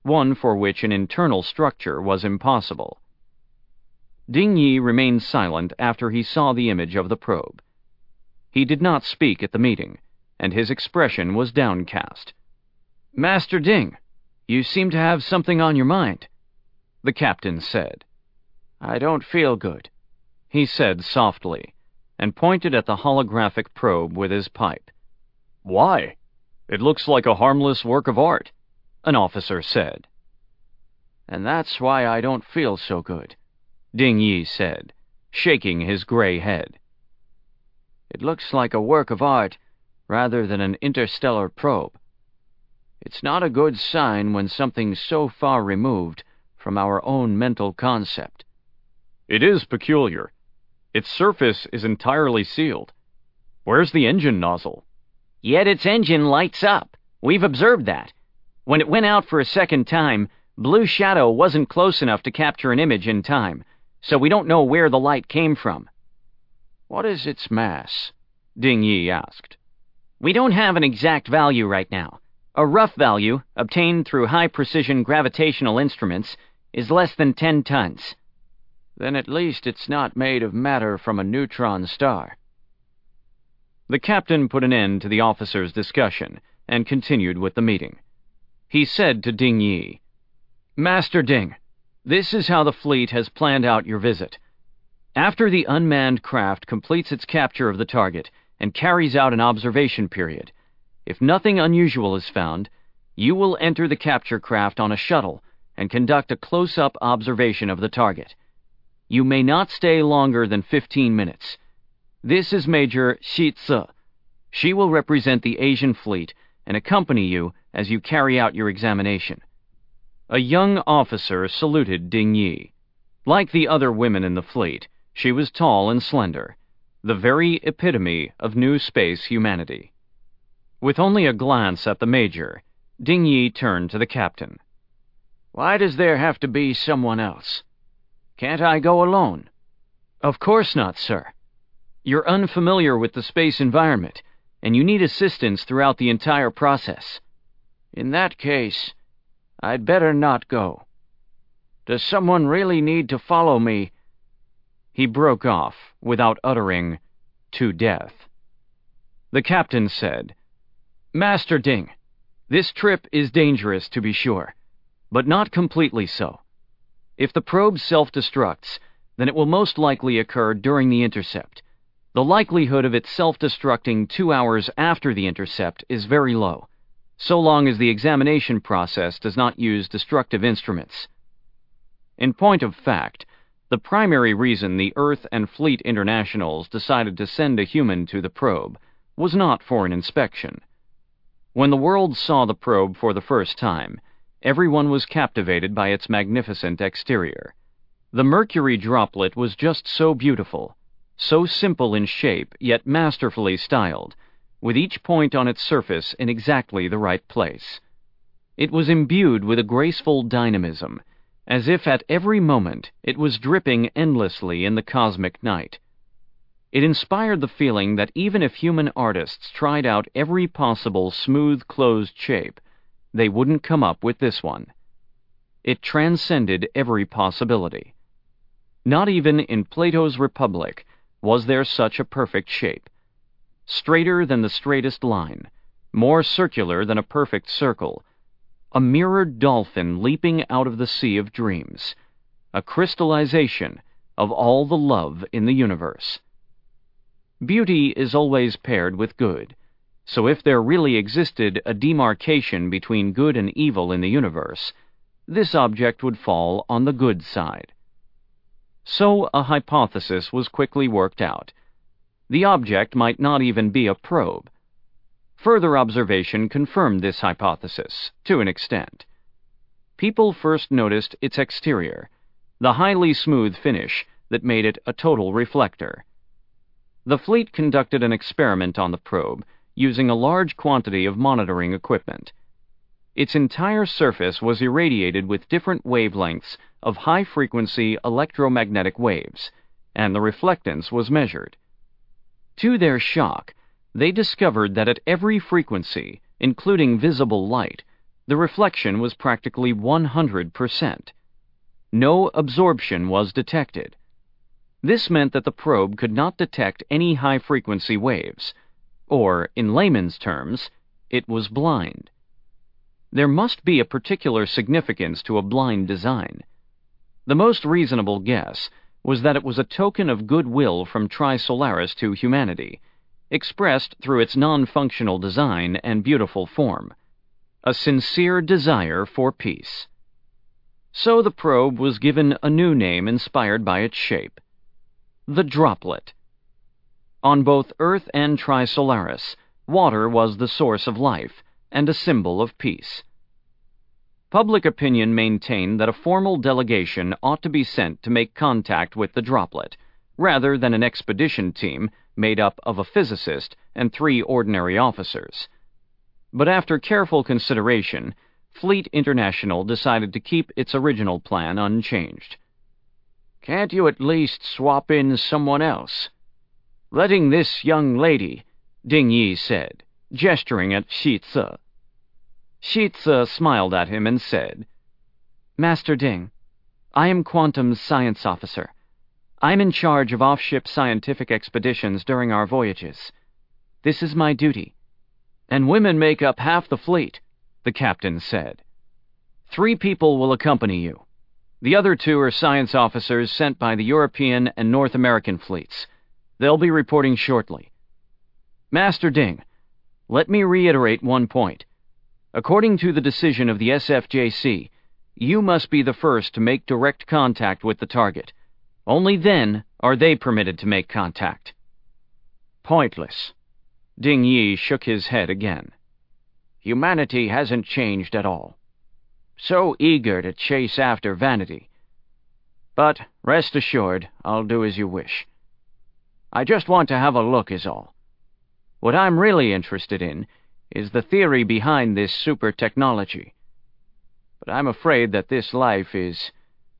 one for which an internal structure was impossible. Ding Yi remained silent after he saw the image of the probe. He did not speak at the meeting, and his expression was downcast. "Master Ding, you seem to have something on your mind," the captain said. "I don't feel good," he said softly, and pointed at the holographic probe with his pipe. "Why? It looks like a harmless work of art," an officer said. "And that's why I don't feel so good," Ding Yi said, shaking his gray head. "It looks like a work of art rather than an interstellar probe. It's not a good sign when something's so far removed from our own mental concept." "It is peculiar. Its surface is entirely sealed. Where's the engine nozzle?" "Yet its engine lights up. We've observed that. When it went out for a second time, Blue Shadow wasn't close enough to capture an image in time, so we don't know where the light came from." "What is its mass?" Ding Yi asked. "We don't have an exact value right now. A rough value, obtained through high-precision gravitational instruments, is less than 10 tons. "Then at least it's not made of matter from a neutron star." The captain put an end to the officers' discussion and continued with the meeting. He said to Ding Yi, "Master Ding, this is how the fleet has planned out your visit. After the unmanned craft completes its capture of the target and carries out an observation period, if nothing unusual is found, you will enter the capture craft on a shuttle and conduct a close-up observation of the target. You may not stay longer than 15 minutes. This is Major Shi Tse. She will represent the Asian fleet and accompany you as you carry out your examination." A young officer saluted Ding Yi. Like the other women in the fleet, she was tall and slender, the very epitome of new space humanity. With only a glance at the major, Ding Yi turned to the captain. "Why does there have to be someone else? Can't I go alone?" "Of course not, sir. You're unfamiliar with the space environment, and you need assistance throughout the entire process." "In that case, I'd better not go. Does someone really need to follow me?" He broke off without uttering, "to death." The captain said, "Master Ding, this trip is dangerous to be sure, but not completely so. If the probe self-destructs, then it will most likely occur during the intercept. The likelihood of it self-destructing 2 hours after the intercept is very low, so long as the examination process does not use destructive instruments." In point of fact, the primary reason the Earth and Fleet Internationals decided to send a human to the probe was not for an inspection. When the world saw the probe for the first time, everyone was captivated by its magnificent exterior. The mercury droplet was just so beautiful, so simple in shape yet masterfully styled, with each point on its surface in exactly the right place. It was imbued with a graceful dynamism, as if at every moment it was dripping endlessly in the cosmic night. It inspired the feeling that even if human artists tried out every possible smooth closed shape, they wouldn't come up with this one. It transcended every possibility. Not even in Plato's Republic was there such a perfect shape. Straighter than the straightest line, more circular than a perfect circle, a mirrored dolphin leaping out of the sea of dreams, a crystallization of all the love in the universe. Beauty is always paired with good, so if there really existed a demarcation between good and evil in the universe, this object would fall on the good side. So a hypothesis was quickly worked out. The object might not even be a probe. Further observation confirmed this hypothesis, to an extent. People first noticed its exterior, the highly smooth finish that made it a total reflector. The fleet conducted an experiment on the probe using a large quantity of monitoring equipment. Its entire surface was irradiated with different wavelengths of high-frequency electromagnetic waves, and the reflectance was measured. To their shock, they discovered that at every frequency, including visible light, The reflection was practically 100%. No absorption was detected. This meant that the probe could not detect any high-frequency waves, or, in layman's terms, it was blind. There must be a particular significance to a blind design. The most reasonable guess was that it was a token of goodwill from Trisolaris to humanity, expressed through its non-functional design and beautiful form. A sincere desire for peace. So the probe was given a new name inspired by its shape. The Droplet. On both Earth and Trisolaris, water was the source of life and a symbol of peace. Public opinion maintained that a formal delegation ought to be sent to make contact with the Droplet, rather than an expedition team made up of a physicist and 3 ordinary officers. But after careful consideration, Fleet International decided to keep its original plan unchanged. "Can't you at least swap in someone else? Letting this young lady," Ding Yi said, gesturing at Shi Tse. Shi Tse smiled at him and said, "Master Ding, I am Quantum's science officer. I'm in charge of off-ship scientific expeditions during our voyages. This is my duty." "And women make up half the fleet," the captain said. 3 people will accompany you. The other 2 are science officers sent by the European and North American fleets. They'll be reporting shortly. Master Ding, let me reiterate one point. According to the decision of the SFJC, you must be the first to make direct contact with the target. Only then are they permitted to make contact. Pointless. Ding Yi shook his head again. Humanity hasn't changed at all. So eager to chase after vanity. But rest assured, I'll do as you wish. I just want to have a look is all. What I'm really interested in is the theory behind this super technology. But I'm afraid that this life is...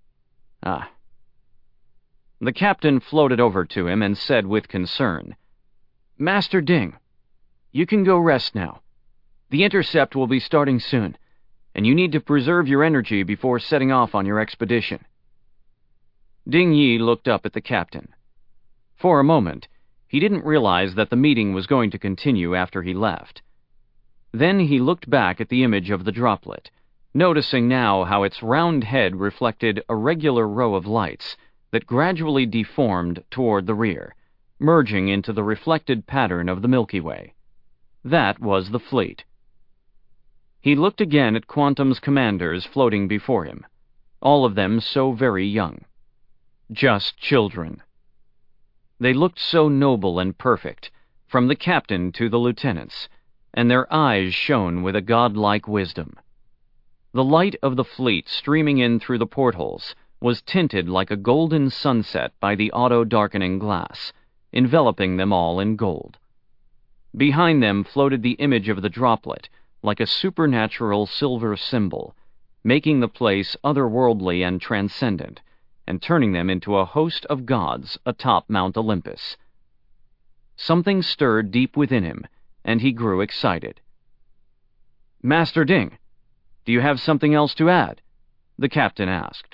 The captain floated over to him and said with concern, "Master Ding, you can go rest now. The intercept will be starting soon, and you need to preserve your energy before setting off on your expedition." Ding Yi looked up at the captain. For a moment, he didn't realize that the meeting was going to continue after he left. Then he looked back at the image of the Droplet, noticing now how its round head reflected a regular row of lights that gradually deformed toward the rear, merging into the reflected pattern of the Milky Way. That was the fleet. He looked again at Quantum's commanders floating before him, all of them so very young. Just children. They looked so noble and perfect, from the captain to the lieutenants, and their eyes shone with a godlike wisdom. The light of the fleet streaming in through the portholes was tinted like a golden sunset by the auto-darkening glass, enveloping them all in gold. Behind them floated the image of the Droplet, like a supernatural silver symbol, making the place otherworldly and transcendent, and turning them into a host of gods atop Mount Olympus. Something stirred deep within him, and he grew excited. "Master Ding, do you have something else to add?" the captain asked.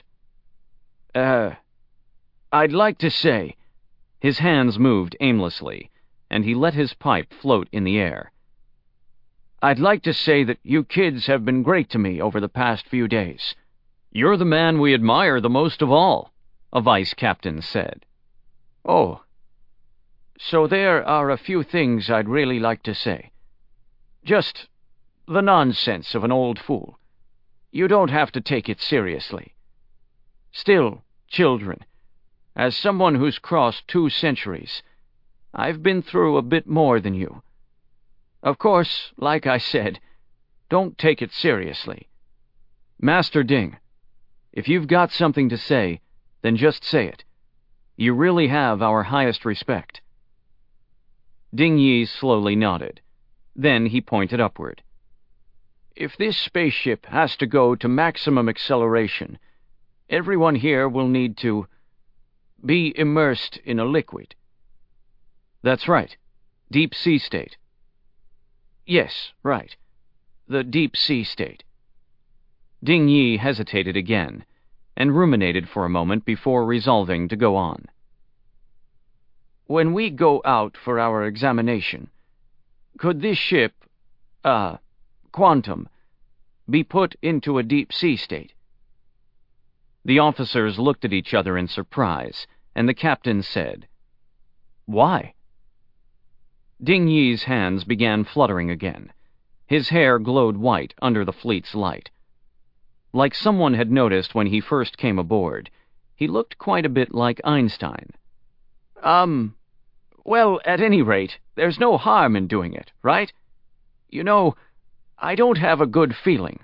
I'd like to say..." His hands moved aimlessly, and he let his pipe float in the air. "I'd like to say that you kids have been great to me over the past few days." "You're the man we admire the most of all," a vice captain said. "Oh. So there are a few things I'd really like to say. Just the nonsense of an old fool. You don't have to take it seriously. Still, children, as someone who's crossed 2 centuries, I've been through a bit more than you. Of course, like I said, don't take it seriously." "Master Ding, if you've got something to say, then just say it. You really have our highest respect." Ding Yi slowly nodded. Then he pointed upward. "If this spaceship has to go to maximum acceleration, everyone here will need to be immersed in a liquid." "That's right. Deep sea state." "Yes, right. The deep sea state. Ding Yi hesitated again, and ruminated for a moment before resolving to go on. When we go out for our examination, could this ship, Quantum, be put into a deep-sea state? The officers looked at each other in surprise, and the captain said, Why? Ding Yi's hands began fluttering again. His hair glowed white under the fleet's light. Like someone had noticed when he first came aboard, he looked quite a bit like Einstein. Well, at any rate, there's no harm in doing it, right? You know, I don't have a good feeling.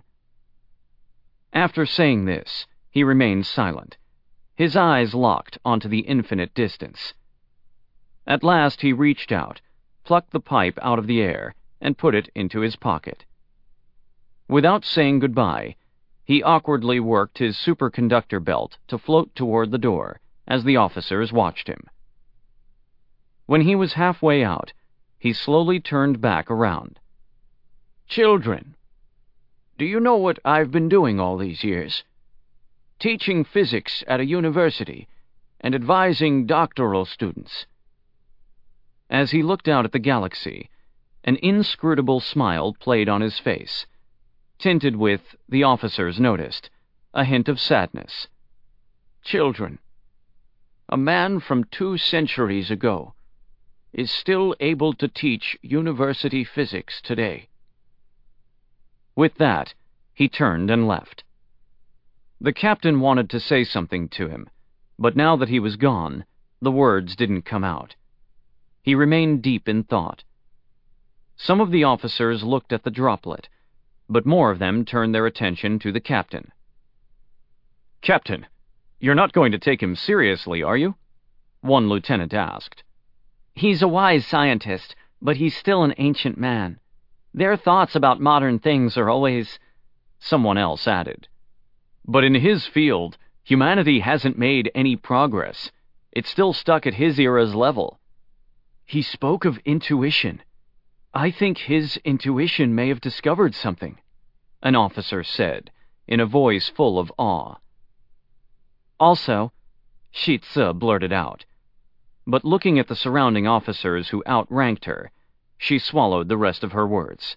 After saying this, he remained silent, his eyes locked onto the infinite distance. At last he reached out, plucked the pipe out of the air, and put it into his pocket. Without saying goodbye, he awkwardly worked his superconductor belt to float toward the door as the officers watched him. When he was halfway out, he slowly turned back around. Children, do you know what I've been doing all these years? Teaching physics at a university and advising doctoral students. As he looked out at the galaxy, an inscrutable smile played on his face, tinted with, the officers noticed, a hint of sadness. Children, a man from 2 centuries ago is still able to teach university physics today. With that, he turned and left. The captain wanted to say something to him, but now that he was gone, the words didn't come out. He remained deep in thought. Some of the officers looked at the droplet, but more of them turned their attention to the captain. Captain, you're not going to take him seriously, are you? One lieutenant asked. He's a wise scientist, but he's still an ancient man. Their thoughts about modern things are always... Someone else added. But in his field, humanity hasn't made any progress. It's still stuck at his era's level. He spoke of intuition. I think his intuition may have discovered something, an officer said, in a voice full of awe. Also, Shi Tse blurted out. But looking at the surrounding officers who outranked her, she swallowed the rest of her words.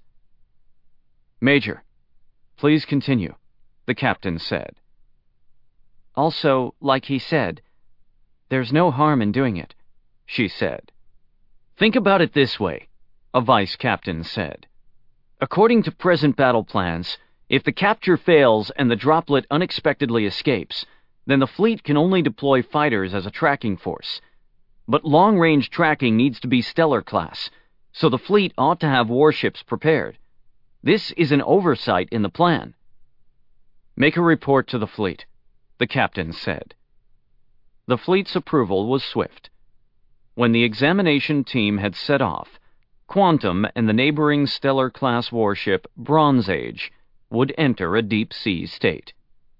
Major, please continue, the captain said. Also, like he said, there's no harm in doing it, she said. Think about it this way, a vice captain said. According to present battle plans, if the capture fails and the droplet unexpectedly escapes, then the fleet can only deploy fighters as a tracking force. But long-range tracking needs to be stellar class, so the fleet ought to have warships prepared. This is an oversight in the plan. Make a report to the fleet, the captain said. The fleet's approval was swift. When the examination team had set off, Quantum and the neighboring stellar-class warship Bronze Age would enter a deep-sea state.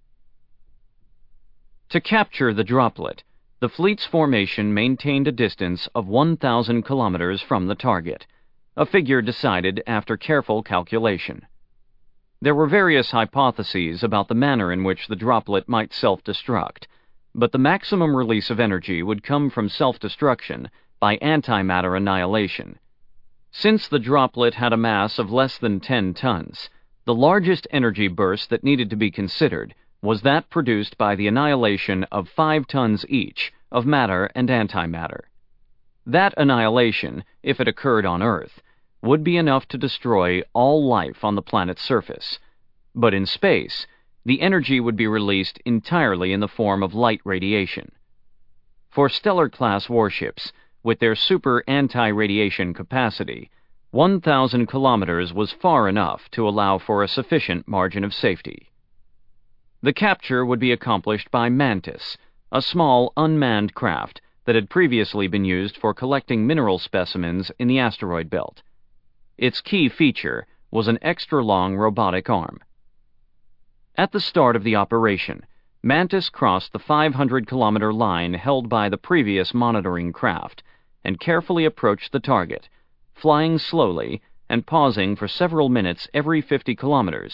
To capture the droplet, the fleet's formation maintained a distance of 1,000 kilometers from the target, a figure decided after careful calculation. There were various hypotheses about the manner in which the droplet might self-destruct, but the maximum release of energy would come from self-destruction by antimatter annihilation. Since the droplet had a mass of less than 10 tons, the largest energy burst that needed to be considered was that produced by the annihilation of 5 tons each of matter and antimatter. That annihilation, if it occurred on Earth, would be enough to destroy all life on the planet's surface. But in space, the energy would be released entirely in the form of light radiation. For stellar-class warships, with their super anti-radiation capacity, 1,000 kilometers was far enough to allow for a sufficient margin of safety. The capture would be accomplished by Mantis, a small unmanned craft that had previously been used for collecting mineral specimens in the asteroid belt. Its key feature was an extra-long robotic arm. At the start of the operation, Mantis crossed the 500-kilometer line held by the previous monitoring craft and carefully approached the target, flying slowly and pausing for several minutes every 50 kilometers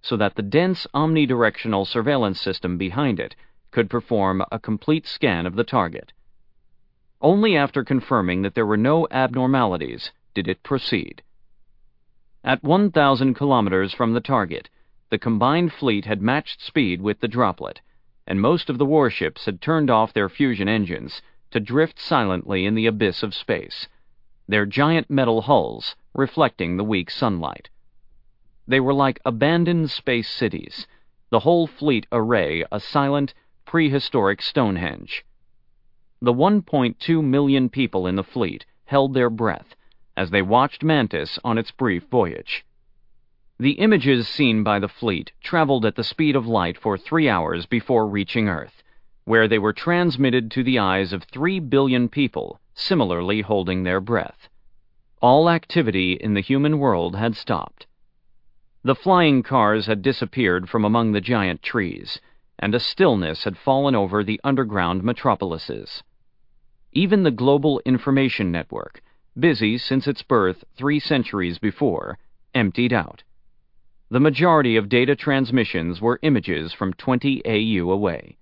so that the dense omnidirectional surveillance system behind it could perform a complete scan of the target. Only after confirming that there were no abnormalities did it proceed. At 1,000 kilometers from the target, the combined fleet had matched speed with the droplet, and most of the warships had turned off their fusion engines to drift silently in the abyss of space, their giant metal hulls reflecting the weak sunlight. They were like abandoned space cities, the whole fleet array a silent, prehistoric Stonehenge. The 1.2 million people in the fleet held their breath as they watched Mantis on its brief voyage. The images seen by the fleet traveled at the speed of light for 3 hours before reaching Earth, where they were transmitted to the eyes of 3 billion people similarly holding their breath. All activity in the human world had stopped. The flying cars had disappeared from among the giant trees, and a stillness had fallen over the underground metropolises. Even the global information network, busy since its birth 3 centuries before, emptied out. The majority of data transmissions were images from 20 AU away.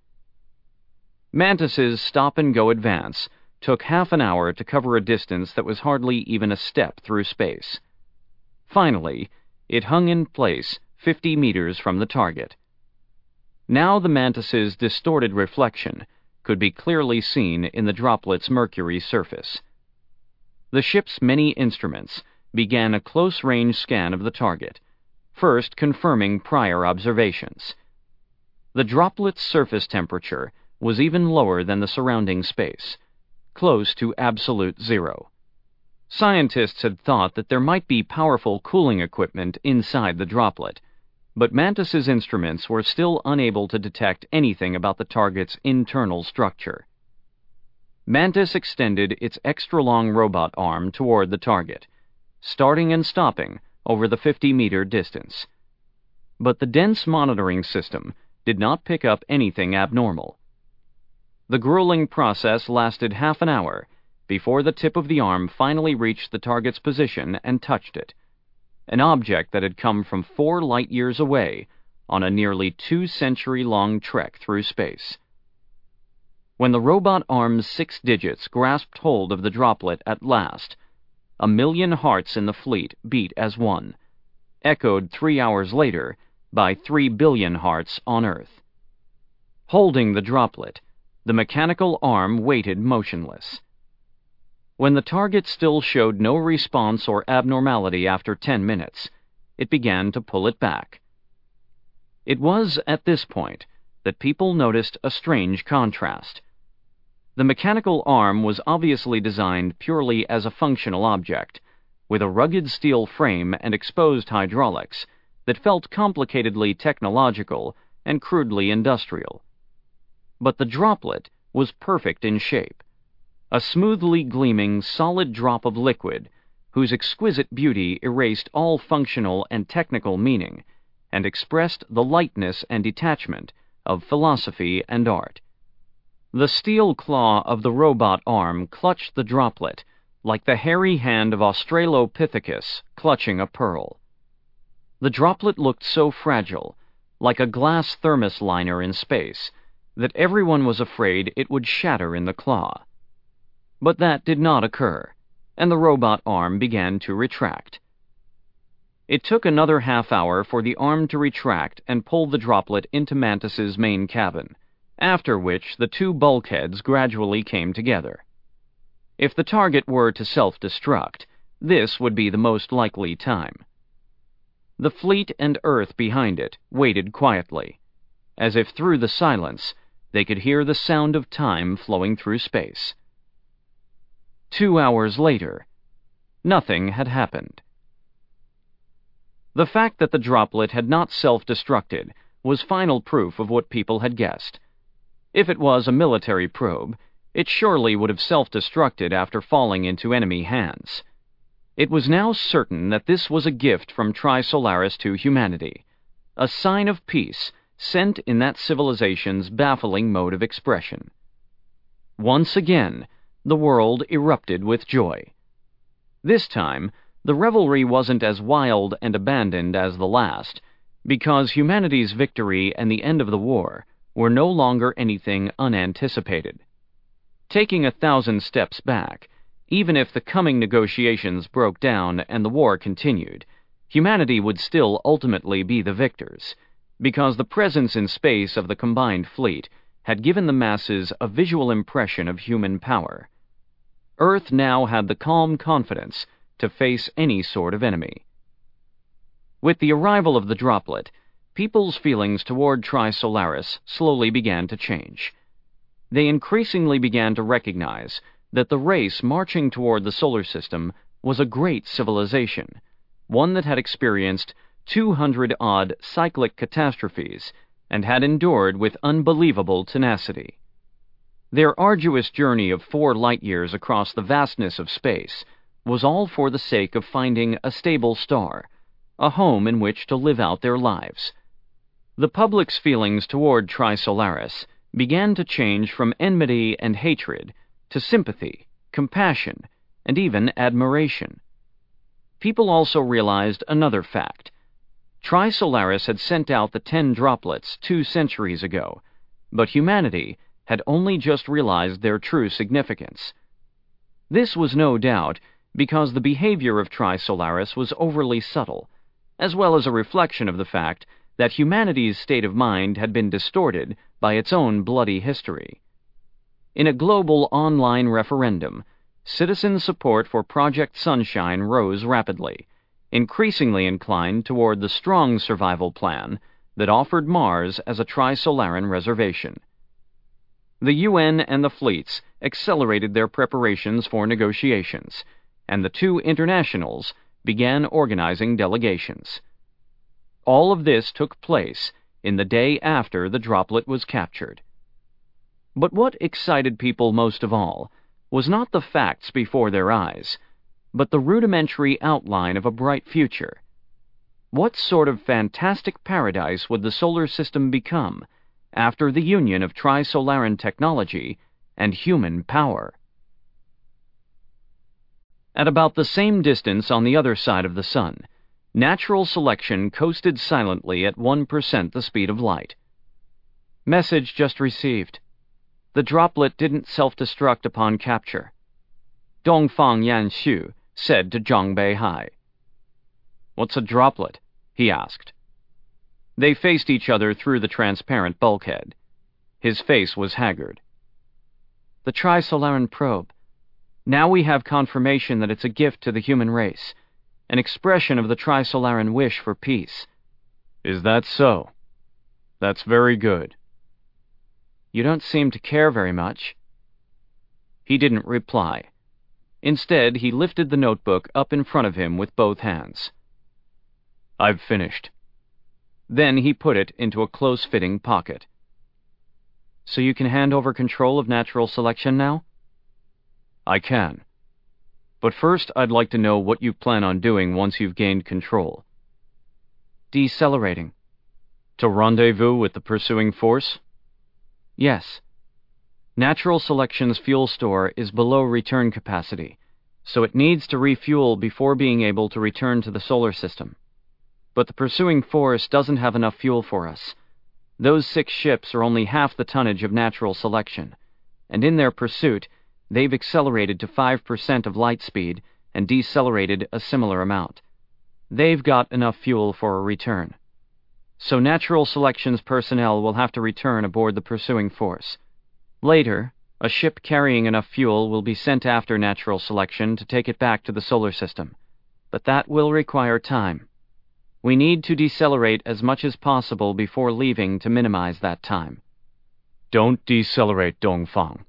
Mantis's stop-and-go advance took half an hour to cover a distance that was hardly even a step through space. Finally, it hung in place 50 meters from the target. Now the Mantis's distorted reflection could be clearly seen in the droplet's mercury surface. The ship's many instruments began a close-range scan of the target, first confirming prior observations. The droplet's surface temperature was even lower than the surrounding space, close to absolute zero. Scientists had thought that there might be powerful cooling equipment inside the droplet, but Mantis's instruments were still unable to detect anything about the target's internal structure. Mantis extended its extra-long robot arm toward the target, starting and stopping over the 50-meter distance. But the dense monitoring system did not pick up anything abnormal. The grueling process lasted half an hour before the tip of the arm finally reached the target's position and touched it, an object that had come from 4 light-years away on a nearly 2-century-long trek through space. When the robot arm's 6 digits grasped hold of the droplet at last, 1 million hearts in the fleet beat as one, echoed 3 hours later by 3 billion hearts on Earth. Holding the droplet, the mechanical arm waited motionless. When the target still showed no response or abnormality after 10 minutes, it began to pull it back. It was at this point that people noticed a strange contrast. The mechanical arm was obviously designed purely as a functional object, with a rugged steel frame and exposed hydraulics that felt complicatedly technological and crudely industrial. But the droplet was perfect in shape, a smoothly gleaming solid drop of liquid whose exquisite beauty erased all functional and technical meaning and expressed the lightness and detachment of philosophy and art. The steel claw of the robot arm clutched the droplet like the hairy hand of Australopithecus clutching a pearl. The droplet looked so fragile, like a glass thermos liner in space, that everyone was afraid it would shatter in the claw. But that did not occur, and the robot arm began to retract. It took another half hour for the arm to retract and pull the droplet into Mantis's main cabin, after which the 2 bulkheads gradually came together. If the target were to self-destruct, this would be the most likely time. The fleet and Earth behind it waited quietly, as if through the silence they could hear the sound of time flowing through space. 2 hours later, nothing had happened. The fact that the droplet had not self-destructed was final proof of what people had guessed. If it was a military probe, it surely would have self-destructed after falling into enemy hands. It was now certain that this was a gift from Trisolaris to humanity, a sign of peace sent in that civilization's baffling mode of expression. Once again, the world erupted with joy. This time, the revelry wasn't as wild and abandoned as the last. because humanity's victory and the end of the war were no longer anything unanticipated. Taking 1,000 steps back, even if the coming negotiations broke down and the war continued, humanity would still ultimately be the victors, because the presence in space of the combined fleet had given the masses a visual impression of human power. Earth now had the calm confidence to face any sort of enemy. With the arrival of the droplet, people's feelings toward Trisolaris slowly began to change. They increasingly began to recognize that the race marching toward the solar system was a great civilization, one that had experienced 200-odd cyclic catastrophes and had endured with unbelievable tenacity. Their arduous journey of 4 light-years across the vastness of space was all for the sake of finding a stable star, a home in which to live out their lives. The public's feelings toward Trisolaris began to change from enmity and hatred to sympathy, compassion, and even admiration. People also realized another fact. Trisolaris had sent out the 10 droplets 2 centuries ago, but humanity had only just realized their true significance. This was no doubt because the behavior of Trisolaris was overly subtle, as well as a reflection of the fact that humanity's state of mind had been distorted by its own bloody history. In a global online referendum, citizen support for Project Sunshine rose rapidly, increasingly inclined toward the strong survival plan that offered Mars as a Trisolaran reservation. The UN and the fleets accelerated their preparations for negotiations, and the 2 internationals began organizing delegations. All of this took place in the day after the droplet was captured. But what excited people most of all was not the facts before their eyes, but the rudimentary outline of a bright future. What sort of fantastic paradise would the solar system become after the union of Trisolaran technology and human power? At about the same distance on the other side of the sun, natural selection coasted silently at 1% the speed of light. Message just received. The droplet didn't self-destruct upon capture. Dongfang Yanxu said to Zhang Beihai. What's a droplet? He asked. They faced each other through the transparent bulkhead. His face was haggard. The Trisolaran probe. Now we have confirmation that it's a gift to the human race, an expression of the Trisolaran wish for peace. Is that so? That's very good. You don't seem to care very much. He didn't reply. Instead, he lifted the notebook up in front of him with both hands. I've finished. Then he put it into a close-fitting pocket. So you can hand over control of natural selection now? I can. But first, I'd like to know what you plan on doing once you've gained control. Decelerating. To rendezvous with the pursuing force? Yes. Natural selection's fuel store is below return capacity, so it needs to refuel before being able to return to the solar system. But the pursuing force doesn't have enough fuel for us. Those 6 ships are only half the tonnage of natural selection, and in their pursuit, they've accelerated to 5% of light speed and decelerated a similar amount. They've got enough fuel for a return. So natural selection's personnel will have to return aboard the pursuing force. Later, a ship carrying enough fuel will be sent after natural selection to take it back to the solar system. But that will require time. We need to decelerate as much as possible before leaving to minimize that time. Don't decelerate, Dongfang.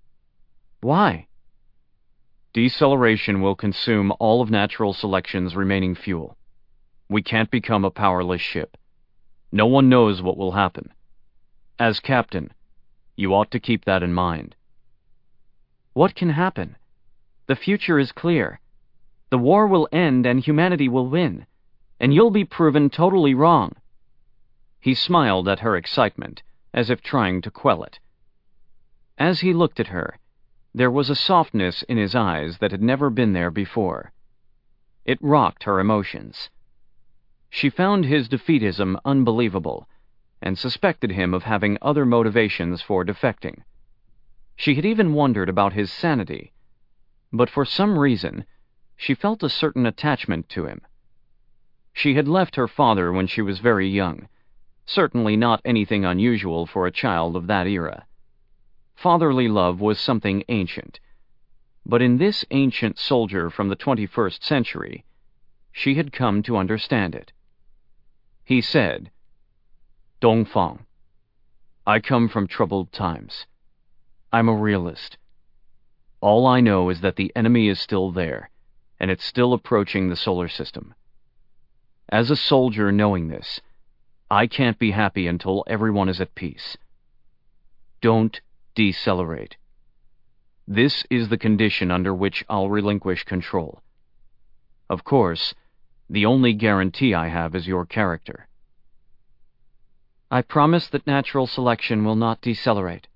Why? Deceleration will consume all of natural selection's remaining fuel. We can't become a powerless ship. No one knows what will happen. As captain, you ought to keep that in mind. What can happen? The future is clear. The war will end and humanity will win, and you'll be proven totally wrong. He smiled at her excitement, as if trying to quell it. As he looked at her, there was a softness in his eyes that had never been there before. It rocked her emotions. She found his defeatism unbelievable, and suspected him of having other motivations for defecting. She had even wondered about his sanity, but for some reason, she felt a certain attachment to him. She had left her father when she was very young, certainly not anything unusual for a child of that era. Fatherly love was something ancient, but in this ancient soldier from the 21st century, she had come to understand it. He said, "Dongfang, I come from troubled times. I'm a realist. All I know is that the enemy is still there, and it's still approaching the solar system. As a soldier knowing this, I can't be happy until everyone is at peace. Don't decelerate. This is the condition under which I'll relinquish control. Of course, the only guarantee I have is your character." "I promise that natural selection will not decelerate."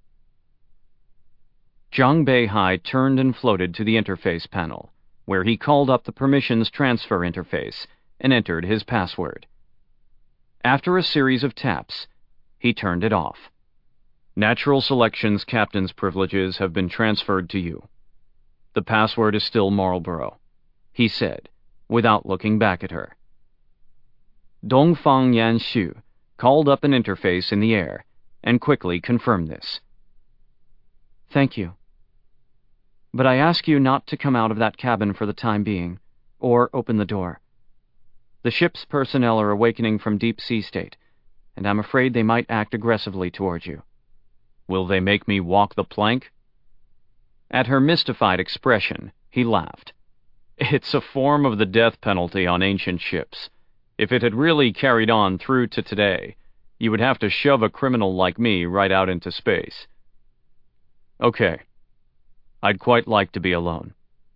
Zhang Beihai turned and floated to the interface panel, where he called up the permissions transfer interface and entered his password. After a series of taps, he turned it off. "Natural Selection's captain's privileges have been transferred to you. The password is still Marlborough," he said, without looking back at her. Dongfang Yanxu called up an interface in the air and quickly confirmed this. "Thank you. But I ask you not to come out of that cabin for the time being, or open the door. The ship's personnel are awakening from deep sea state, and I'm afraid they might act aggressively towards you." "Will they make me walk the plank?" At her mystified expression, he laughed. "It's a form of the death penalty on ancient ships. If it had really carried on through to today, you would have to shove a criminal like me right out into space." "Okay. I'd quite like to be alone."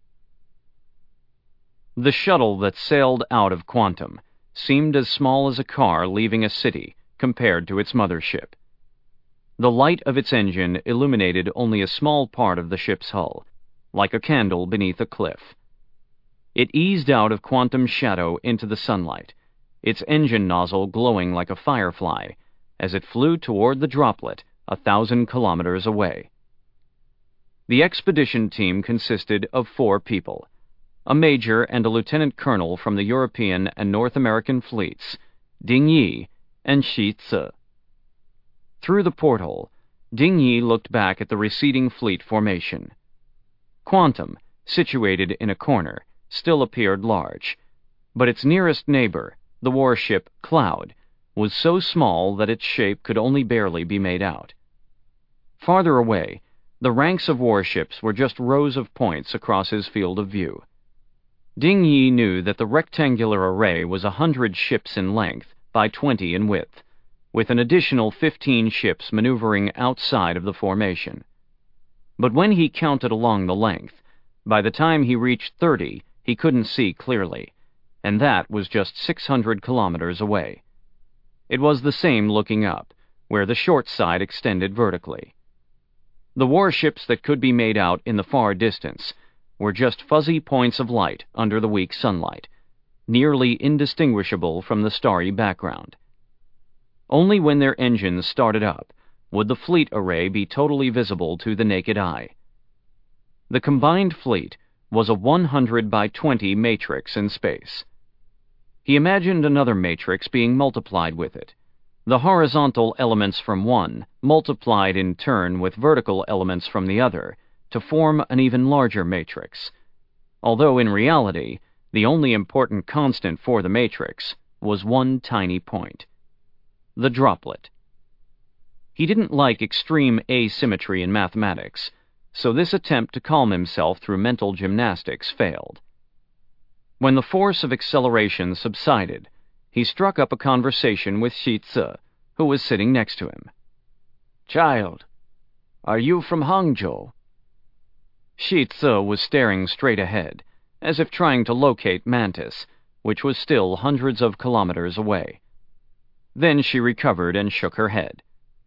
The shuttle that sailed out of Quantum seemed as small as a car leaving a city compared to its mothership. The light of its engine illuminated only a small part of the ship's hull, like a candle beneath a cliff. It eased out of Quantum's shadow into the sunlight, its engine nozzle glowing like a firefly as it flew toward the droplet 1,000 kilometers away. The expedition team consisted of 4 people, a major and a lieutenant colonel from the European and North American fleets, Ding Yi and Shi Tse. Through the porthole, Ding Yi looked back at the receding fleet formation. Quantum, situated in a corner, still appeared large, but its nearest neighbor, the warship Cloud, was so small that its shape could only barely be made out. Farther away, the ranks of warships were just rows of points across his field of view. Ding Yi knew that the rectangular array was 100 ships in length by 20 in width, with an additional 15 ships maneuvering outside of the formation. But when he counted along the length, by the time he reached 30, he couldn't see clearly, and that was just 600 kilometers away. It was the same looking up, where the short side extended vertically. The warships that could be made out in the far distance were just fuzzy points of light under the weak sunlight, nearly indistinguishable from the starry background. Only when their engines started up would the fleet array be totally visible to the naked eye. The combined fleet was a 100 by 20 matrix in space. He imagined another matrix being multiplied with it, the horizontal elements from one multiplied in turn with vertical elements from the other to form an even larger matrix, although in reality the only important constant for the matrix was one tiny point: the droplet. He didn't like extreme asymmetry in mathematics, so this attempt to calm himself through mental gymnastics failed. When the force of acceleration subsided, he struck up a conversation with Shi Tse, who was sitting next to him. "Child, are you from Hangzhou?" Shi Tse was staring straight ahead, as if trying to locate Mantis, which was still hundreds of kilometers away. Then she recovered and shook her head.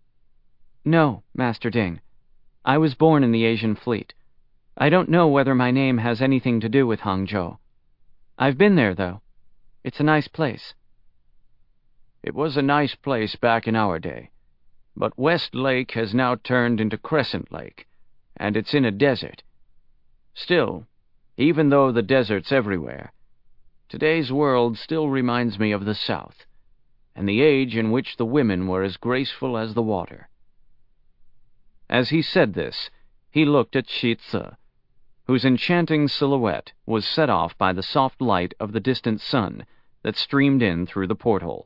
"No, Master Ding. I was born in the Asian fleet. I don't know whether my name has anything to do with Hangzhou. I've been there, though. It's a nice place." It was a nice place back in our day, but West Lake has now turned into Crescent Lake, and it's in a desert. Still, even though the desert's everywhere, today's world still reminds me of the South, and the age in which the women were as graceful as the water." As he said this, he looked at Shi Tse, whose enchanting silhouette was set off by the soft light of the distant sun that streamed in through the porthole.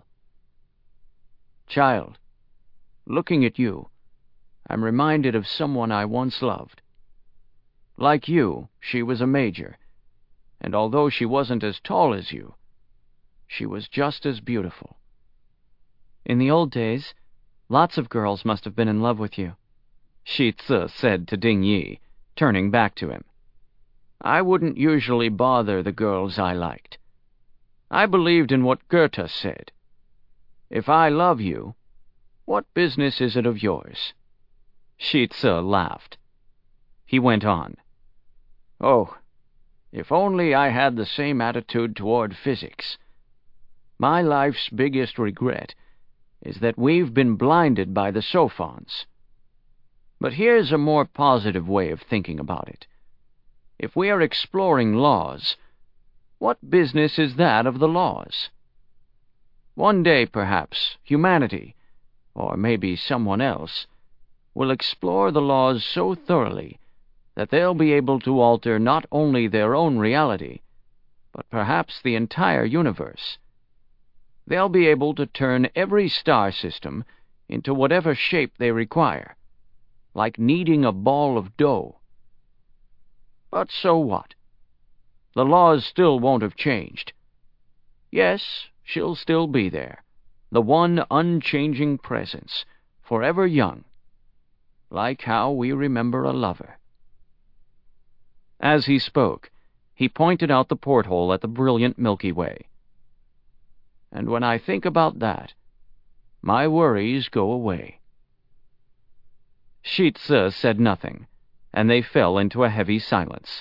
"Child, looking at you, I'm reminded of someone I once loved. Like you, she was a major, and although she wasn't as tall as you, she was just as beautiful." "In the old days, lots of girls must have been in love with you," Shi Tse said to Ding Yi, turning back to him. "I wouldn't usually bother the girls I liked. I believed in what Goethe said. If I love you, what business is it of yours?" Shi Tse laughed. He went on. "Oh, if only I had the same attitude toward physics. My life's biggest regret is that we've been blinded by the Sophons. But here's a more positive way of thinking about it. If we are exploring laws, what business is that of the laws? One day, perhaps, humanity, or maybe someone else, will explore the laws so thoroughly that they'll be able to alter not only their own reality, but perhaps the entire universe. They'll be able to turn every star system into whatever shape they require, like kneading a ball of dough. But so what? The laws still won't have changed. Yes, she'll still be there, the one unchanging presence, forever young, like how we remember a lover." As he spoke, he pointed out the porthole at the brilliant Milky Way. "And when I think about that, my worries go away." Shi Tse said nothing, and they fell into a heavy silence.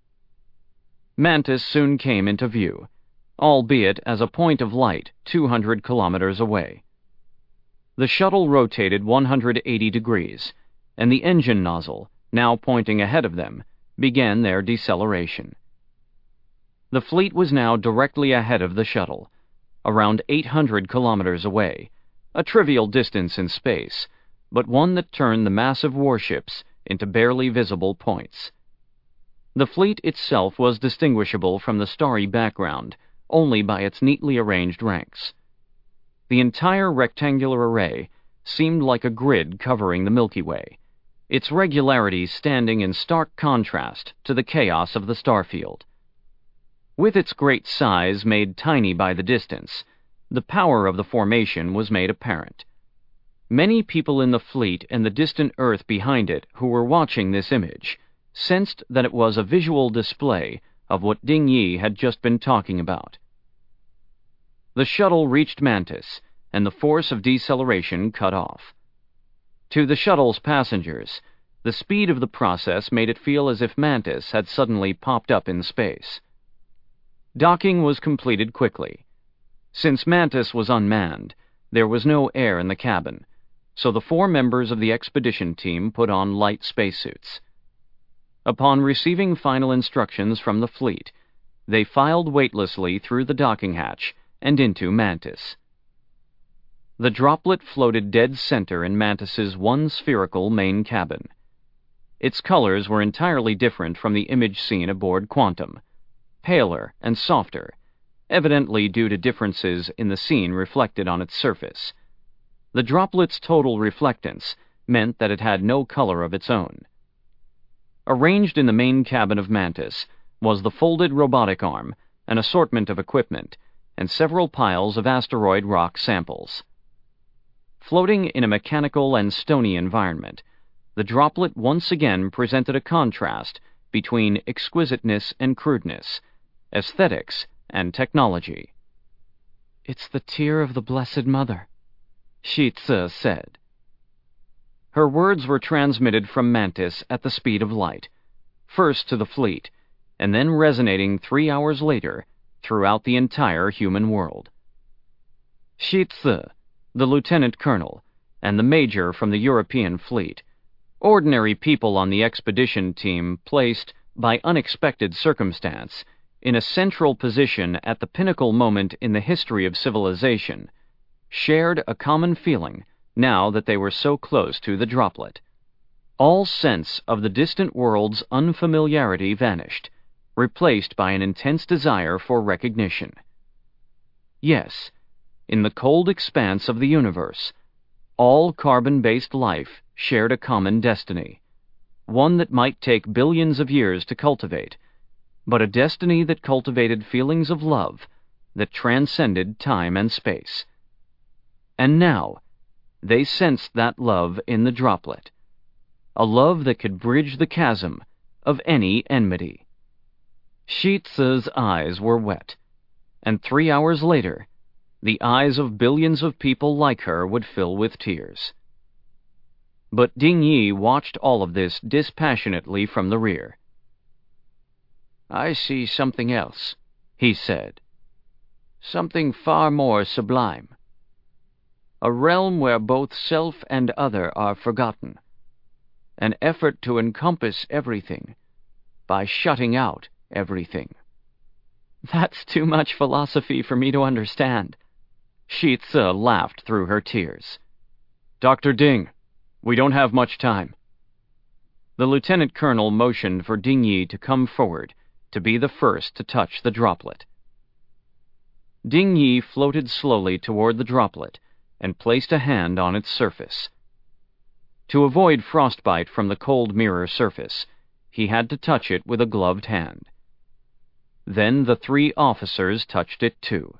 Mantis soon came into view, albeit as a point of light 200 kilometers away. The shuttle rotated 180 degrees, and the engine nozzle, now pointing ahead of them, began their deceleration. The fleet was now directly ahead of the shuttle, around 800 kilometers away, a trivial distance in space, but one that turned the massive warships into barely visible points. The fleet itself was distinguishable from the starry background only by its neatly arranged ranks. The entire rectangular array seemed like a grid covering the Milky Way, its regularity standing in stark contrast to the chaos of the starfield. With its great size made tiny by the distance, the power of the formation was made apparent. Many people in the fleet and the distant Earth behind it who were watching this image sensed that it was a visual display of what Ding Yi had just been talking about. The shuttle reached Mantis, and the force of deceleration cut off. To the shuttle's passengers, the speed of the process made it feel as if Mantis had suddenly popped up in space. Docking was completed quickly. Since Mantis was unmanned, there was no air in the cabin, so the 4 members of the expedition team put on light spacesuits. Upon receiving final instructions from the fleet, they filed weightlessly through the docking hatch and into Mantis. The droplet floated dead center in Mantis's one spherical main cabin. Its colors were entirely different from the image seen aboard Quantum, paler and softer, evidently due to differences in the scene reflected on its surface. The droplet's total reflectance meant that it had no color of its own. Arranged in the main cabin of Mantis was the folded robotic arm, an assortment of equipment, and several piles of asteroid rock samples. Floating in a mechanical and stony environment, the droplet once again presented a contrast between exquisiteness and crudeness, aesthetics and technology. "It's the tear of the Blessed Mother," Shi Tse said. Her words were transmitted from Mantis at the speed of light, first to the fleet, and then resonating 3 hours later throughout the entire human world. Shi Tse, the lieutenant colonel, and the major from the European fleet, ordinary people on the expedition team placed, by unexpected circumstance, in a central position at the pinnacle moment in the history of civilization, shared a common feeling now that they were so close to the droplet. All sense of the distant world's unfamiliarity vanished, replaced by an intense desire for recognition. Yes, in the cold expanse of the universe, all carbon-based life shared a common destiny, one that might take billions of years to cultivate, but a destiny that cultivated feelings of love that transcended time and space. And now, they sensed that love in the droplet, a love that could bridge the chasm of any enmity. Shi Tse's eyes were wet, and 3 hours later, the eyes of billions of people like her would fill with tears. But Ding Yi watched all of this dispassionately from the rear. "I see something else," he said. "Something far more sublime. A realm where both self and other are forgotten. An effort to encompass everything by shutting out everything." "That's too much philosophy for me to understand." Shi Tse laughed through her tears. "Dr. Ding, we don't have much time." The lieutenant colonel motioned for Ding Yi to come forward to be the first to touch the droplet. Ding Yi floated slowly toward the droplet and placed a hand on its surface. To avoid frostbite from the cold mirror surface, he had to touch it with a gloved hand. Then the 3 officers touched it too.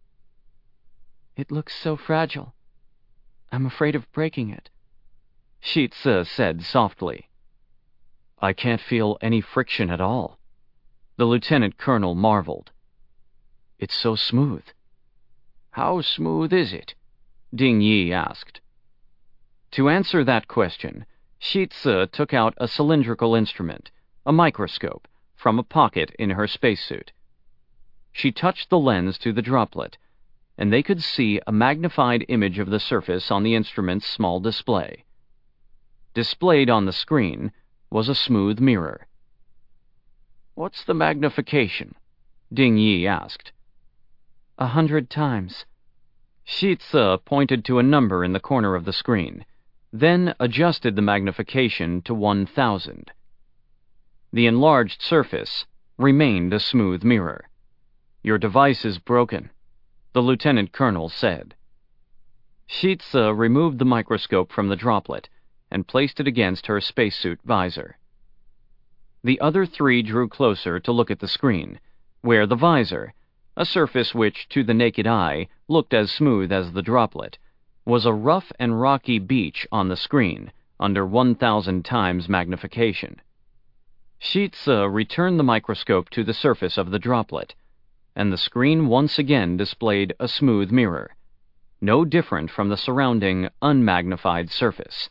"It looks so fragile. I'm afraid of breaking it," Shi Tse said softly. "I can't feel any friction at all." The lieutenant colonel marveled. "It's so smooth." "How smooth is it?" Ding Yi asked. To answer that question, Shi Tse took out a cylindrical instrument, a microscope, from a pocket in her spacesuit. She touched the lens to the droplet, and they could see a magnified image of the surface on the instrument's small display. Displayed on the screen was a smooth mirror. "What's the magnification?" Ding Yi asked. 100 times. Shi Tse pointed to a number in the corner of the screen, then adjusted the magnification to 1000. The enlarged surface remained a smooth mirror. "Your device is broken," the lieutenant colonel said. Shi Tse removed the microscope from the droplet and placed it against her spacesuit visor. The other 3 drew closer to look at the screen, where the visor, a surface which to the naked eye looked as smooth as the droplet, was a rough and rocky beach on the screen under 1000 times magnification. Shi Tse returned the microscope to the surface of the droplet, and the screen once again displayed a smooth mirror, no different from the surrounding unmagnified surface.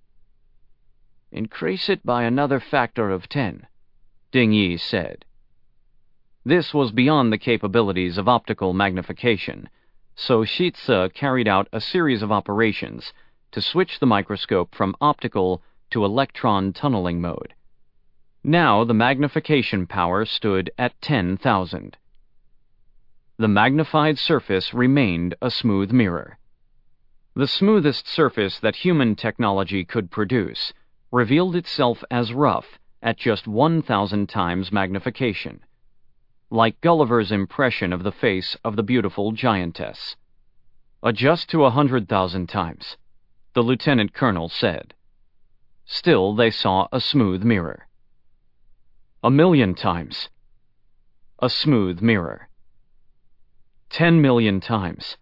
"Increase it by another factor of 10, Ding Yi said. This was beyond the capabilities of optical magnification, so Shi Tse carried out a series of operations to switch the microscope from optical to electron tunneling mode. Now the magnification power stood at 10,000. The magnified surface remained a smooth mirror. The smoothest surface that human technology could produce revealed itself as rough at just 1000 times magnification, like Gulliver's impression of the face of the beautiful giantess. "Adjust to 100,000 times, the lieutenant colonel said. Still they saw a smooth mirror. 1,000,000 times. A smooth mirror. 10,000,000 times.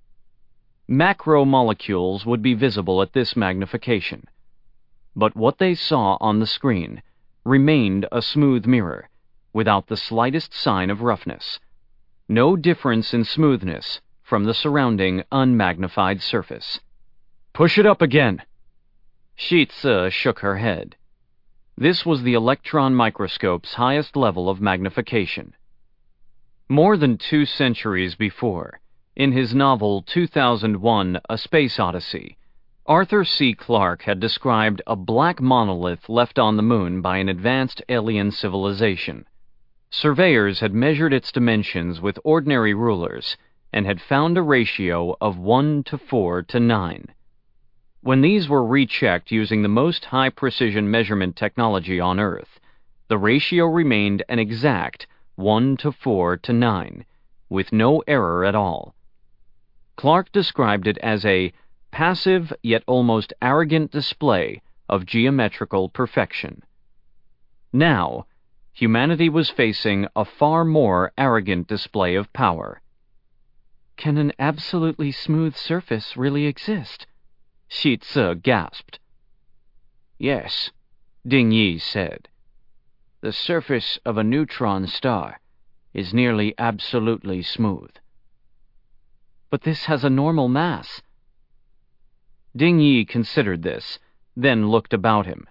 Macromolecules would be visible at this magnification, but what they saw on the screen remained a smooth mirror, without the slightest sign of roughness, no difference in smoothness from the surrounding unmagnified surface. "Push it up again." Shi Tse shook her head. This was the electron microscope's highest level of magnification. More than 2 centuries before, In his novel 2001: A Space Odyssey, Arthur C. Clarke had described a black monolith left on the moon by an advanced alien civilization. Surveyors had measured its dimensions with ordinary rulers and had found a ratio of 1 to 4 to 9. When these were rechecked using the most high-precision measurement technology on Earth, the ratio remained an exact 1 to 4 to 9, with no error at all. Clarke described it as a passive yet almost arrogant display of geometrical perfection. Now, humanity was facing a far more arrogant display of power. Can an absolutely smooth surface really exist? Shi Tse gasped. Yes, Ding Yi said. The surface of a neutron star is nearly absolutely smooth. But this has a normal mass. Ding Yi considered this, then looked about him.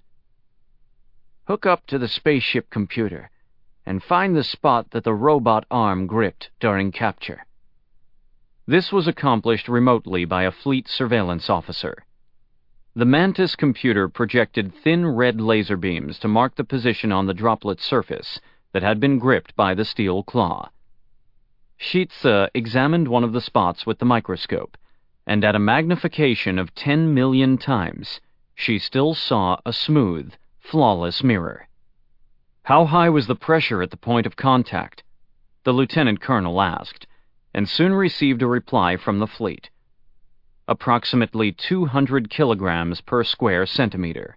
Hook up to the spaceship computer and find the spot that the robot arm gripped during capture. This was accomplished remotely by a fleet surveillance officer. The Mantis computer projected thin red laser beams to mark the position on the droplet surface that had been gripped by the steel claw. Shi Tse examined one of the spots with the microscope, and at a magnification of 10 million times, she still saw a smooth, flawless mirror. How high was the pressure at the point of contact? The lieutenant colonel asked, and soon received a reply from the fleet. Approximately 200 kilograms per square centimeter.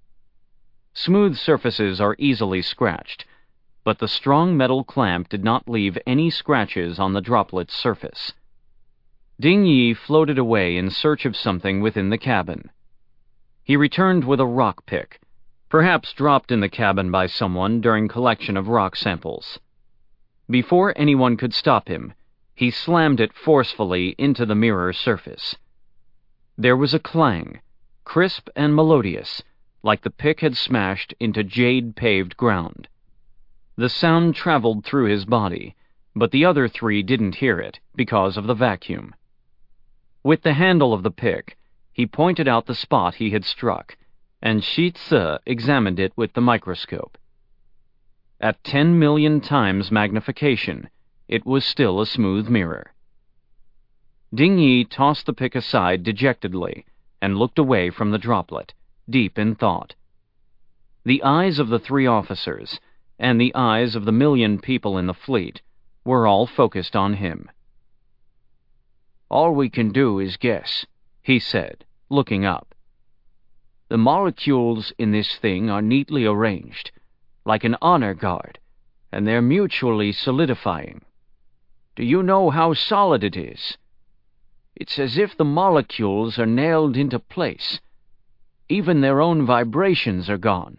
Smooth surfaces are easily scratched, but the strong metal clamp did not leave any scratches on the droplet's surface. Ding Yi floated away in search of something within the cabin. He returned with a rock pick, perhaps dropped in the cabin by someone during collection of rock samples. Before anyone could stop him, he slammed it forcefully into the mirror surface. There was a clang, crisp and melodious, like the pick had smashed into jade-paved ground. The sound traveled through his body, but the other three didn't hear it because of the vacuum. With the handle of the pick, he pointed out the spot he had struck, and Shi Tse examined it with the microscope. At 10 million times magnification, it was still a smooth mirror. Ding Yi tossed the pick aside dejectedly and looked away from the droplet, deep in thought. The eyes of the three officers, and the eyes of the million people in the fleet, were all focused on him. All we can do is guess, he said, looking up. The molecules in this thing are neatly arranged, like an honor guard, and they're mutually solidifying. Do you know how solid it is? It's as if the molecules are nailed into place. Even their own vibrations are gone.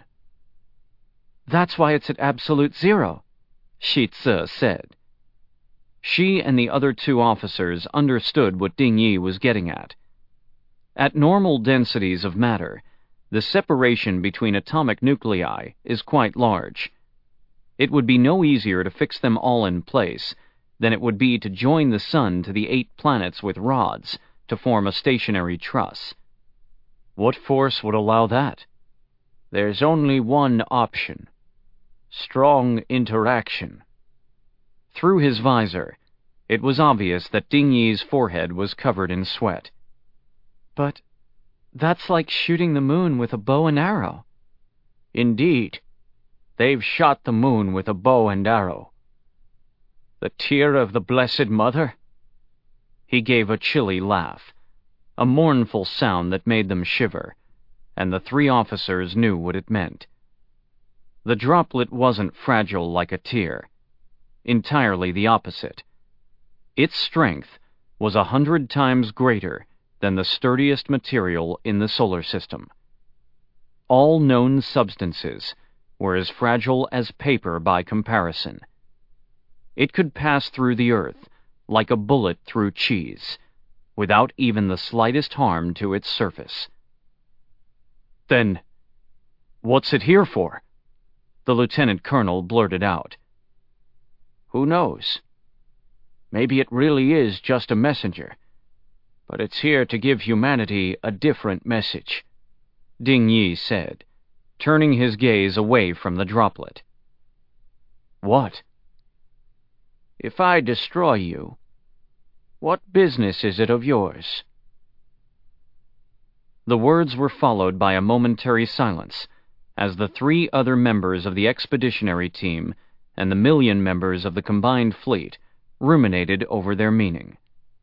That's why it's at absolute zero, Shi Tse said. She and the other two officers understood what Ding Yi was getting at. At normal densities of matter, the separation between atomic nuclei is quite large. It would be no easier to fix them all in place than it would be to join the sun to the 8 planets with rods to form a stationary truss. What force would allow that? There's only one option. Strong interaction. Through his visor, it was obvious that Ding Yi's forehead was covered in sweat. But that's like shooting the moon with a bow and arrow. Indeed. They've shot the moon with a bow and arrow. The tear of the Blessed Mother? He gave a chilly laugh, a mournful sound that made them shiver, and the three officers knew what it meant. The droplet wasn't fragile like a tear. Entirely the opposite. Its strength was 100 times greater than the sturdiest material in the solar system. All known substances were as fragile as paper by comparison. It could pass through the earth like a bullet through cheese, without even the slightest harm to its surface. Then, what's it here for? The lieutenant colonel blurted out. Who knows? Maybe it really is just a messenger. But it's here to give humanity a different message," Ding Yi said, turning his gaze away from the droplet. "What?" "If I destroy you, what business is it of yours?" The words were followed by a momentary silence, as the 3 other members of the expeditionary team and the million members of the combined fleet ruminated over their meaning.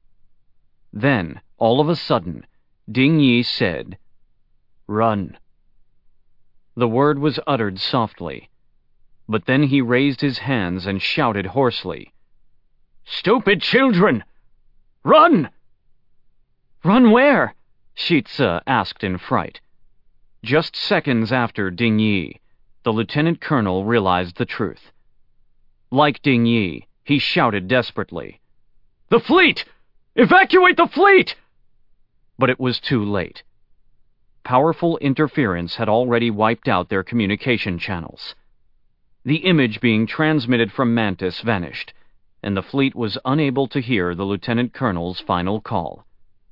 Then, all of a sudden, Ding Yi said, "Run." The word was uttered softly, but then he raised his hands and shouted hoarsely, "Stupid children! Run!" "Run where?" Shitze asked in fright. Just seconds after Ding Yi, the lieutenant colonel realized the truth. Like Ding Yi, he shouted desperately, "The fleet! Evacuate the fleet!" But it was too late. Powerful interference had already wiped out their communication channels. The image being transmitted from Mantis vanished, and the fleet was unable to hear the lieutenant colonel's final call.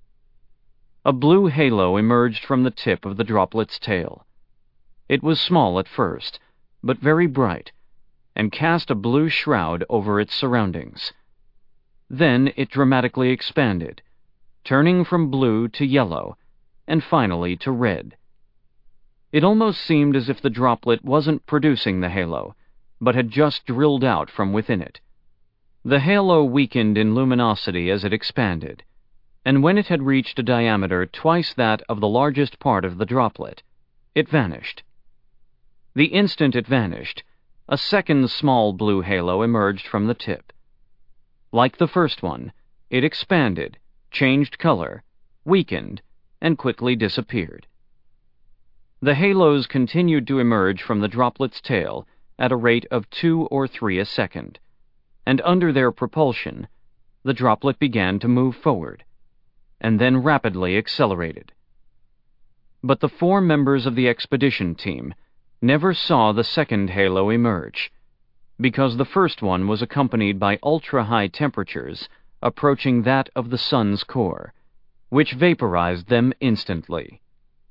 A blue halo emerged from the tip of the droplet's tail. It was small at first, but very bright, and cast a blue shroud over its surroundings. Then it dramatically expanded, turning from blue to yellow, and finally to red. It almost seemed as if the droplet wasn't producing the halo, but had just drilled out from within it. The halo weakened in luminosity as it expanded, and when it had reached a diameter twice that of the largest part of the droplet, it vanished. The instant it vanished, a second small blue halo emerged from the tip. Like the first one, it expanded, changed color, weakened, and quickly disappeared. The halos continued to emerge from the droplet's tail at a rate of 2 or 3 a second, and under their propulsion, the droplet began to move forward, and then rapidly accelerated. But the 4 members of the expedition team never saw the second halo emerge, because the first one was accompanied by ultra-high temperatures approaching that of the sun's core, which vaporized them instantly.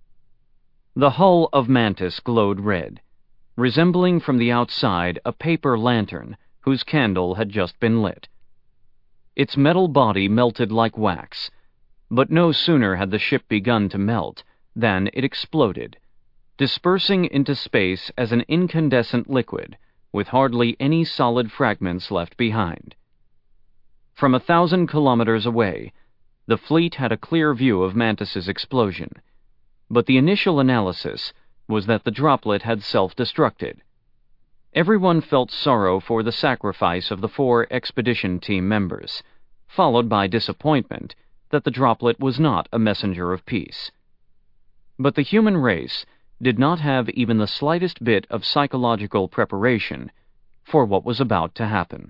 The hull of Mantis glowed red, resembling from the outside a paper lantern whose candle had just been lit. Its metal body melted like wax, but no sooner had the ship begun to melt than it exploded, dispersing into space as an incandescent liquid with hardly any solid fragments left behind. From 1,000 kilometers away, the fleet had a clear view of Mantis's explosion, but the initial analysis was that the droplet had self-destructed. Everyone felt sorrow for the sacrifice of the 4 expedition team members, followed by disappointment that the droplet was not a messenger of peace. But the human race did not have even the slightest bit of psychological preparation for what was about to happen.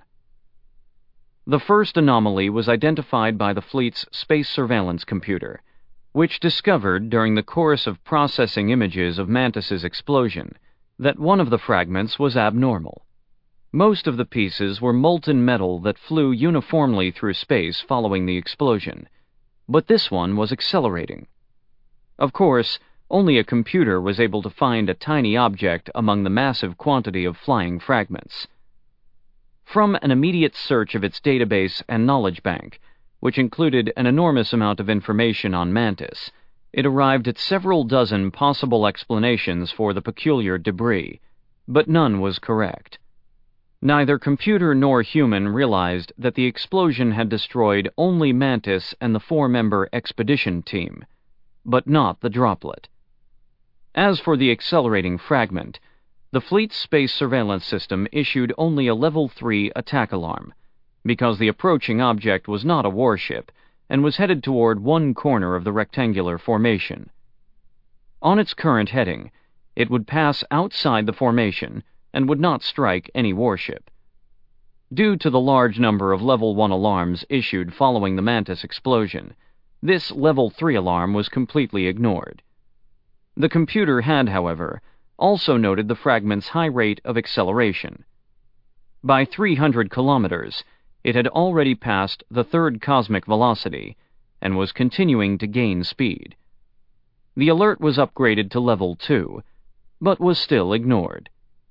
The first anomaly was identified by the fleet's space surveillance computer, which discovered during the course of processing images of Mantis's explosion that one of the fragments was abnormal. Most of the pieces were molten metal that flew uniformly through space following the explosion, but this one was accelerating. Of course, only a computer was able to find a tiny object among the massive quantity of flying fragments. From an immediate search of its database and knowledge bank, which included an enormous amount of information on Mantis, it arrived at several dozen possible explanations for the peculiar debris, but none was correct. Neither computer nor human realized that the explosion had destroyed only Mantis and the 4-member expedition team, but not the droplet. As for the accelerating fragment, the fleet's space surveillance system issued only a Level 3 attack alarm, because the approaching object was not a warship and was headed toward one corner of the rectangular formation. On its current heading, it would pass outside the formation and would not strike any warship. Due to the large number of Level 1 alarms issued following the Mantis explosion, this Level 3 alarm was completely ignored. The computer had, however, also noted the fragment's high rate of acceleration. By 300 kilometers, it had already passed the third cosmic velocity and was continuing to gain speed. The alert was upgraded to level 2, but was still ignored.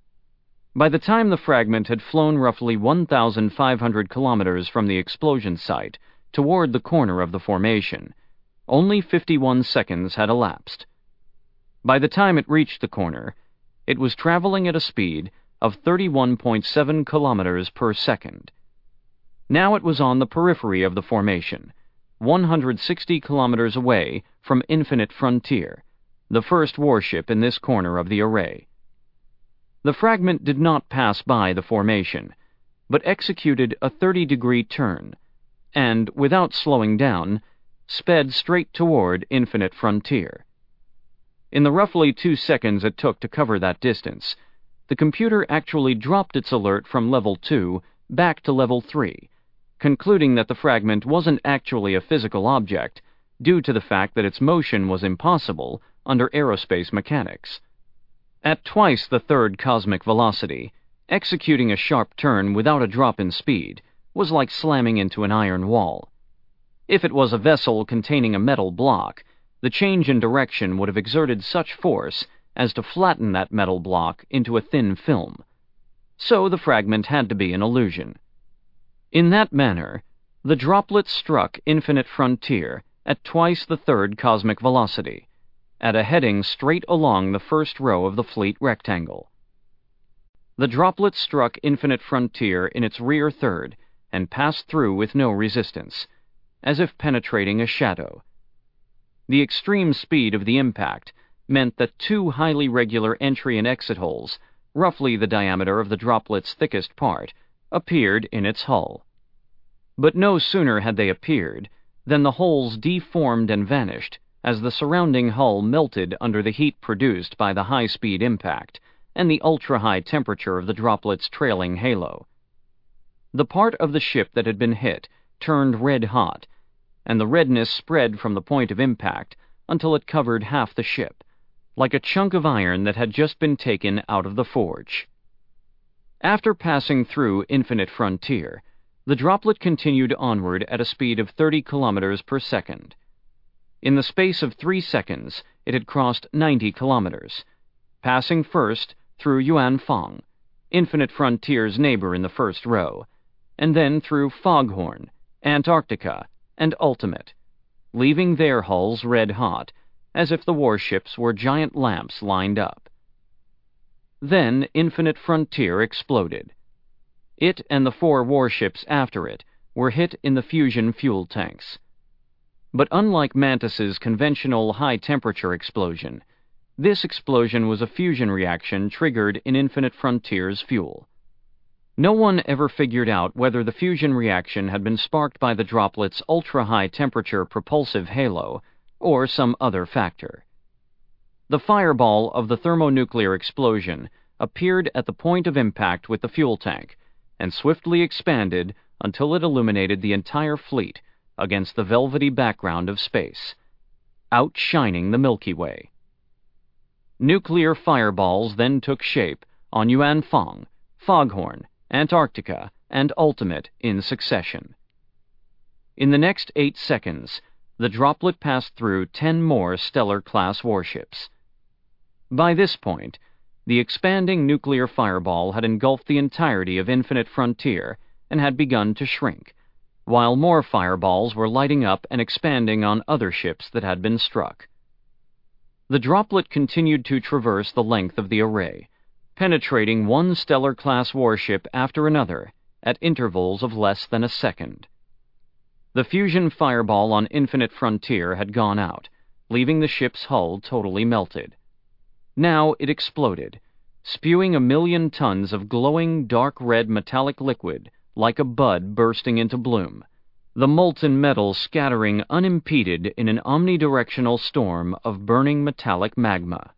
By the time the fragment had flown roughly 1,500 kilometers from the explosion site toward the corner of the formation, only 51 seconds had elapsed. By the time it reached the corner, it was traveling at a speed of 31.7 kilometers per second. Now it was on the periphery of the formation, 160 kilometers away from Infinite Frontier, the first warship in this corner of the array. The fragment did not pass by the formation, but executed a 30-degree turn, and, without slowing down, sped straight toward Infinite Frontier. In the roughly 2 seconds it took to cover that distance, the computer actually dropped its alert from level 2 back to level 3, concluding that the fragment wasn't actually a physical object, due to the fact that its motion was impossible under aerospace mechanics. At twice the third cosmic velocity, executing a sharp turn without a drop in speed was like slamming into an iron wall. If it was a vessel containing a metal block, the change in direction would have exerted such force as to flatten that metal block into a thin film. So the fragment had to be an illusion. In that manner, the droplet struck Infinite Frontier at twice the third cosmic velocity, at a heading straight along the first row of the fleet rectangle. The droplet struck Infinite Frontier in its rear third and passed through with no resistance, as if penetrating a shadow. The extreme speed of the impact meant that 2 highly regular entry and exit holes, roughly the diameter of the droplet's thickest part, appeared in its hull. But no sooner had they appeared than the holes deformed and vanished as the surrounding hull melted under the heat produced by the high-speed impact and the ultra-high temperature of the droplet's trailing halo. The part of the ship that had been hit turned red-hot, and the redness spread from the point of impact until it covered half the ship, like a chunk of iron that had just been taken out of the forge. After passing through Infinite Frontier, the droplet continued onward at a speed of 30 kilometers per second. In the space of 3 seconds, it had crossed 90 kilometers, passing first through Yuanfang, Infinite Frontier's neighbor in the first row, and then through Foghorn, Antarctica, and Ultimate, leaving their hulls red-hot, as if the warships were giant lamps lined up. Then Infinite Frontier exploded. It and the 4 warships after it were hit in the fusion fuel tanks. But unlike Mantis's conventional high-temperature explosion, this explosion was a fusion reaction triggered in Infinite Frontier's fuel. No one ever figured out whether the fusion reaction had been sparked by the droplet's ultra-high-temperature propulsive halo or some other factor. The fireball of the thermonuclear explosion appeared at the point of impact with the fuel tank and swiftly expanded until it illuminated the entire fleet against the velvety background of space, outshining the Milky Way. Nuclear fireballs then took shape on Yuanfang, Foghorn, Antarctica, and Ultimate in succession. In the next 8 seconds, the droplet passed through 10 more Stellar-class warships. By this point, the expanding nuclear fireball had engulfed the entirety of Infinite Frontier and had begun to shrink, while more fireballs were lighting up and expanding on other ships that had been struck. The droplet continued to traverse the length of the array, penetrating one Stellar-class warship after another at intervals of less than a second. The fusion fireball on Infinite Frontier had gone out, leaving the ship's hull totally melted. Now it exploded, spewing 1,000,000 tons of glowing dark red metallic liquid like a bud bursting into bloom, the molten metal scattering unimpeded in an omnidirectional storm of burning metallic magma.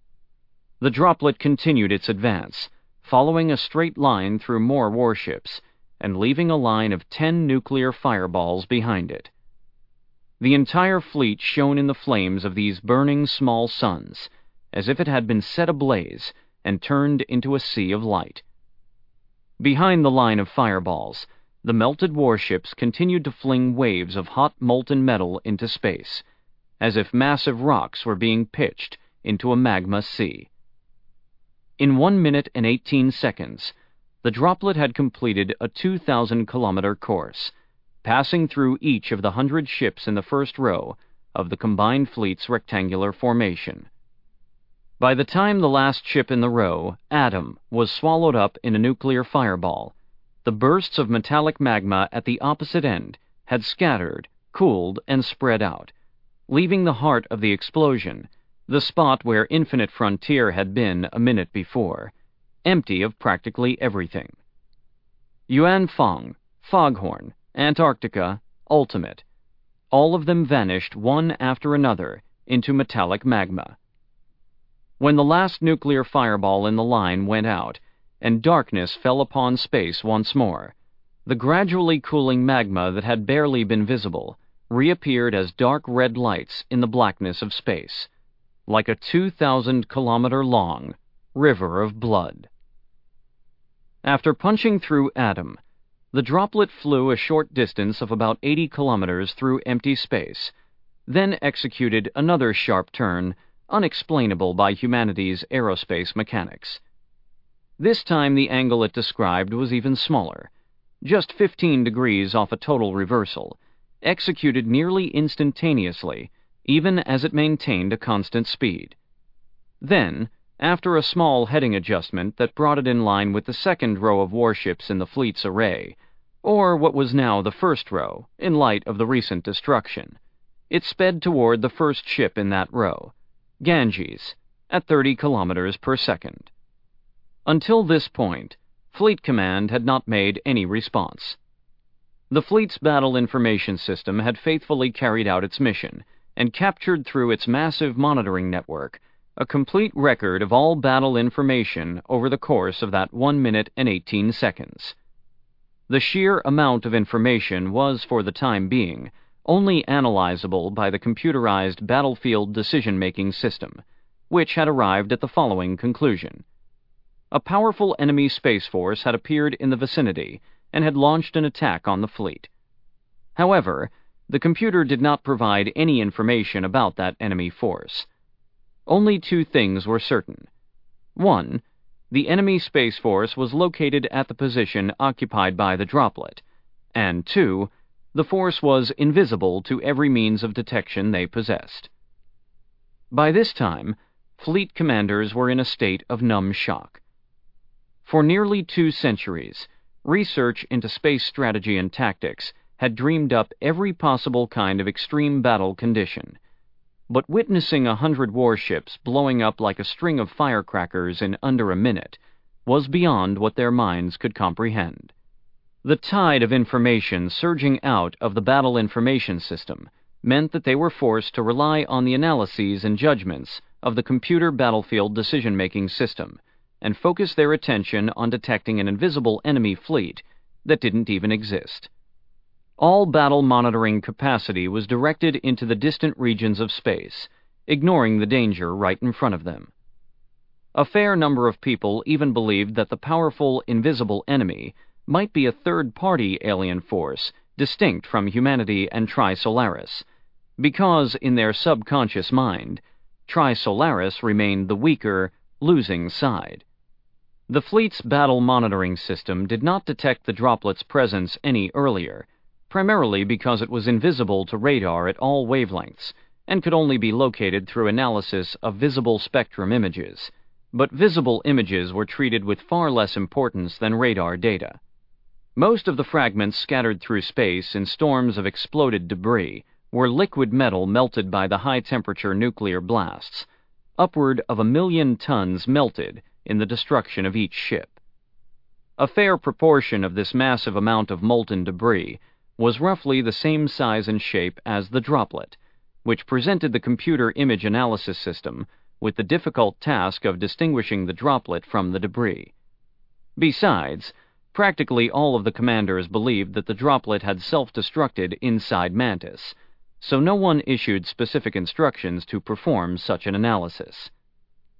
The droplet continued its advance, following a straight line through more warships, and leaving a line of 10 nuclear fireballs behind it. The entire fleet shone in the flames of these burning small suns, as if it had been set ablaze and turned into a sea of light. Behind the line of fireballs, the melted warships continued to fling waves of hot molten metal into space, as if massive rocks were being pitched into a magma sea. In 1 minute and 18 seconds, the droplet had completed a 2,000-kilometer course, passing through each of the 100 ships in the first row of the combined fleet's rectangular formation. By the time the last ship in the row, Adam, was swallowed up in a nuclear fireball, the bursts of metallic magma at the opposite end had scattered, cooled, and spread out, leaving the heart of the explosion, the spot where Infinite Frontier had been a minute before, empty of practically everything. Yuan Fong, Foghorn, Antarctica, Ultimate, all of them vanished one after another into metallic magma. When the last nuclear fireball in the line went out, and darkness fell upon space once more, the gradually cooling magma that had barely been visible reappeared as dark red lights in the blackness of space, like a 2,000-kilometer-long river of blood. After punching through Adam, the droplet flew a short distance of about 80 kilometers through empty space, then executed another sharp turn unexplainable by humanity's aerospace mechanics. This time the angle it described was even smaller, just 15 degrees off a total reversal, executed nearly instantaneously, even as it maintained a constant speed. Then, after a small heading adjustment that brought it in line with the second row of warships in the fleet's array, or what was now the first row, in light of the recent destruction, it sped toward the first ship in that row, Ganges, at 30 kilometers per second. Until this point, Fleet Command had not made any response. The fleet's battle information system had faithfully carried out its mission and captured through its massive monitoring network a complete record of all battle information over the course of that 1 minute and 18 seconds. The sheer amount of information was, for the time being, only analyzable by the computerized battlefield decision-making system, which had arrived at the following conclusion. A powerful enemy space force had appeared in the vicinity and had launched an attack on the fleet. However, the computer did not provide any information about that enemy force. Only two things were certain. 1. The enemy space force was located at the position occupied by the droplet, and 2. The force was invisible to every means of detection they possessed. By this time, fleet commanders were in a state of numb shock. For nearly 2 centuries, research into space strategy and tactics had dreamed up every possible kind of extreme battle condition, but witnessing 100 warships blowing up like a string of firecrackers in under a minute was beyond what their minds could comprehend. The tide of information surging out of the battle information system meant that they were forced to rely on the analyses and judgments of the computer battlefield decision-making system and focus their attention on detecting an invisible enemy fleet that didn't even exist. All battle monitoring capacity was directed into the distant regions of space, ignoring the danger right in front of them. A fair number of people even believed that the powerful, invisible enemy might be a third-party alien force distinct from humanity and Tri-Solaris, because in their subconscious mind, Tri-Solaris remained the weaker, losing side. The fleet's battle monitoring system did not detect the droplet's presence any earlier, primarily because it was invisible to radar at all wavelengths and could only be located through analysis of visible spectrum images, but visible images were treated with far less importance than radar data. Most of the fragments scattered through space in storms of exploded debris were liquid metal melted by the high-temperature nuclear blasts, upward of 1 million tons melted in the destruction of each ship. A fair proportion of this massive amount of molten debris was roughly the same size and shape as the droplet, which presented the computer image analysis system with the difficult task of distinguishing the droplet from the debris. Besides, practically all of the commanders believed that the droplet had self-destructed inside Mantis, so no one issued specific instructions to perform such an analysis.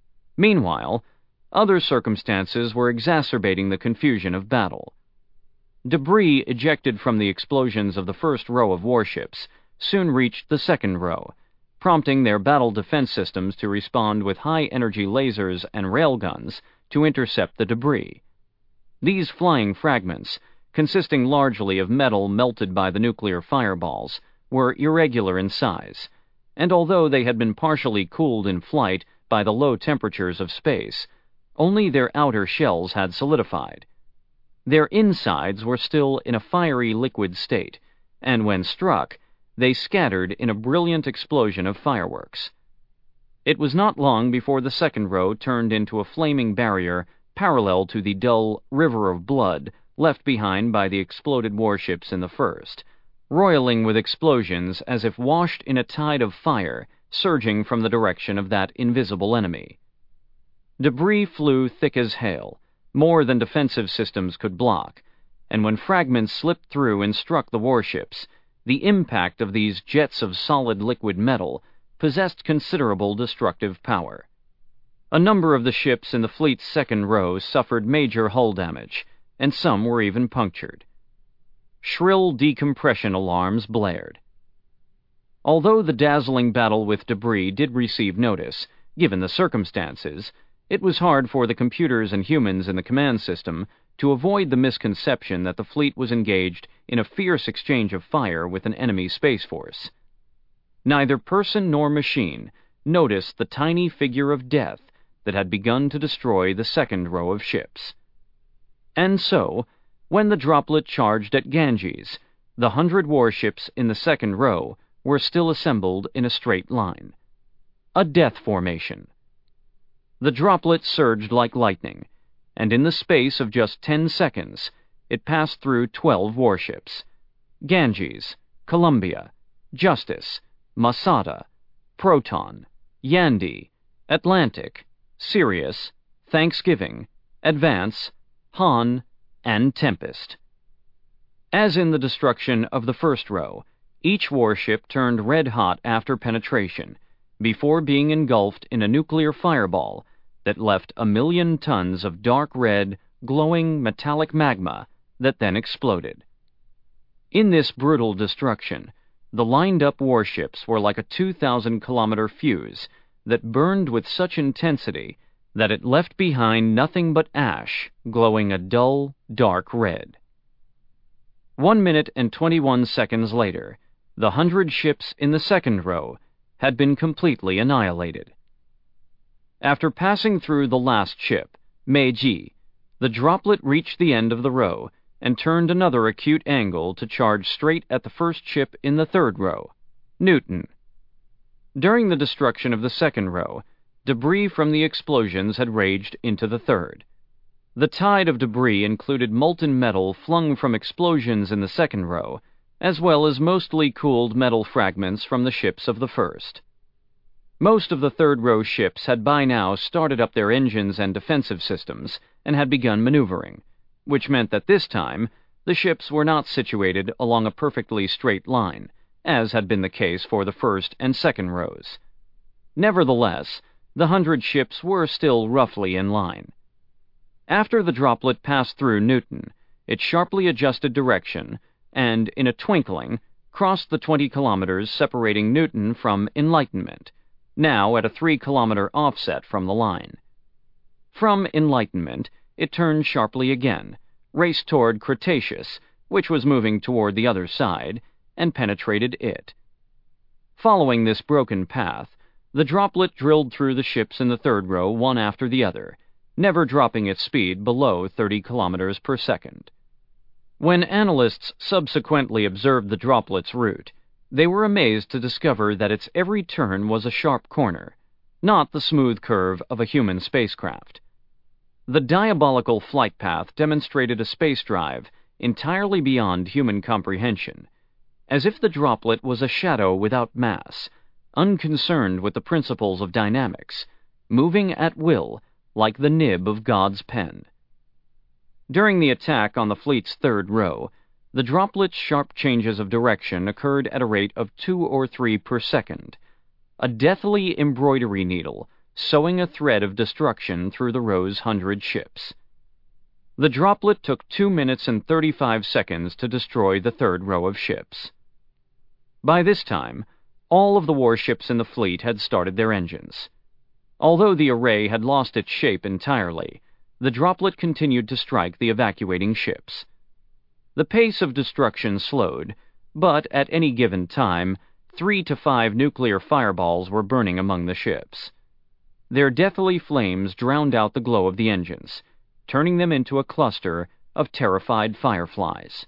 Meanwhile, other circumstances were exacerbating the confusion of battle. Debris ejected from the explosions of the first row of warships soon reached the second row, prompting their battle defense systems to respond with high-energy lasers and railguns to intercept the debris. These flying fragments, consisting largely of metal melted by the nuclear fireballs, were irregular in size, and although they had been partially cooled in flight by the low temperatures of space, only their outer shells had solidified. Their insides were still in a fiery liquid state, and when struck, they scattered in a brilliant explosion of fireworks. It was not long before the second row turned into a flaming barrier parallel to the dull river of blood left behind by the exploded warships in the first, roiling with explosions as if washed in a tide of fire surging from the direction of that invisible enemy. Debris flew thick as hail, more than defensive systems could block, and when fragments slipped through and struck the warships, the impact of these jets of solid liquid metal possessed considerable destructive power. A number of the ships in the fleet's second row suffered major hull damage, and some were even punctured. Shrill decompression alarms blared. Although the dazzling battle with debris did receive notice, given the circumstances, it was hard for the computers and humans in the command system to avoid the misconception that the fleet was engaged in a fierce exchange of fire with an enemy space force. Neither person nor machine noticed the tiny figure of death that had begun to destroy the second row of ships. And so, when the droplet charged at Ganges, the 100 warships in the second row were still assembled in a straight line. A death formation. The droplet surged like lightning, and in the space of just 10 seconds, it passed through 12 warships: Ganges, Columbia, Justice, Masada, Proton, Yandy, Atlantic, Sirius, Thanksgiving, Advance, Han, and Tempest. As in the destruction of the first row, each warship turned red-hot after penetration, before being engulfed in a nuclear fireball that left 1,000,000 tons of dark red, glowing metallic magma that then exploded. In this brutal destruction, the lined-up warships were like a 2,000-kilometer fuse that burned with such intensity that it left behind nothing but ash, glowing a dull, dark red. 1 minute and 21 seconds later, the 100 ships in the second row had been completely annihilated. After passing through the last ship, Meiji, the droplet reached the end of the row and turned another acute angle to charge straight at the first ship in the third row, Newton. During the destruction of the second row, debris from the explosions had raged into the third. The tide of debris included molten metal flung from explosions in the second row, as well as mostly cooled metal fragments from the ships of the first. Most of the third row ships had by now started up their engines and defensive systems and had begun maneuvering, which meant that this time the ships were not situated along a perfectly straight line, as had been the case for the first and second rows. Nevertheless, the 100 ships were still roughly in line. After the droplet passed through Newton, it sharply adjusted direction and, in a twinkling, crossed the 20 kilometers separating Newton from Enlightenment, now at a 3-kilometer offset from the line. From Enlightenment, it turned sharply again, raced toward Cretaceous, which was moving toward the other side, and penetrated it. Following this broken path, the droplet drilled through the ships in the third row one after the other, never dropping its speed below 30 kilometers per second. When analysts subsequently observed the droplet's route, they were amazed to discover that its every turn was a sharp corner, not the smooth curve of a human spacecraft. The diabolical flight path demonstrated a space drive entirely beyond human comprehension, as if the droplet was a shadow without mass, unconcerned with the principles of dynamics, moving at will like the nib of God's pen. During the attack on the fleet's third row, the droplet's sharp changes of direction occurred at a rate of 2 or 3 per second, a deathly embroidery needle sewing a thread of destruction through the row's 100 ships. The droplet took 2 minutes and 35 seconds to destroy the third row of ships. By this time, all of the warships in the fleet had started their engines. Although the array had lost its shape entirely, the droplet continued to strike the evacuating ships. The pace of destruction slowed, but at any given time, 3 to 5 nuclear fireballs were burning among the ships. Their deathly flames drowned out the glow of the engines, turning them into a cluster of terrified fireflies.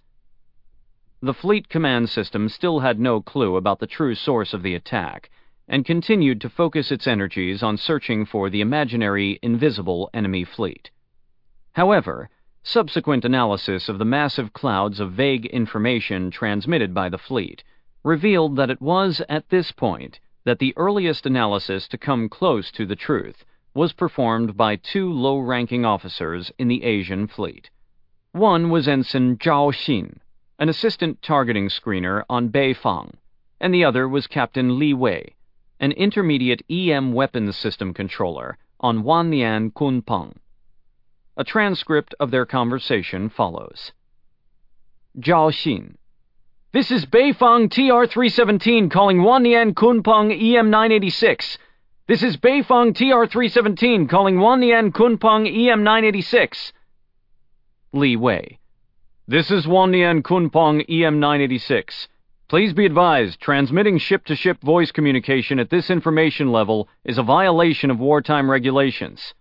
The fleet command system still had no clue about the true source of the attack, and continued to focus its energies on searching for the imaginary, invisible enemy fleet. However, subsequent analysis of the massive clouds of vague information transmitted by the fleet revealed that it was at this point that the earliest analysis to come close to the truth was performed by 2 low-ranking officers in the Asian fleet. One was Ensign Zhao Xin, an assistant targeting screener on Beifang, and the other was Captain Li Wei, an intermediate EM weapons system controller on Wannian Kunpeng. A transcript of their conversation follows. Zhao Xin: "This is Beifang TR-317 calling Wannian Kunpeng EM-986. This is Beifang TR-317 calling Wannian Kunpeng EM-986. Li Wei: "This is Wannian Kunpeng EM-986. Please be advised, transmitting ship-to-ship voice communication at this information level is a violation of wartime regulations."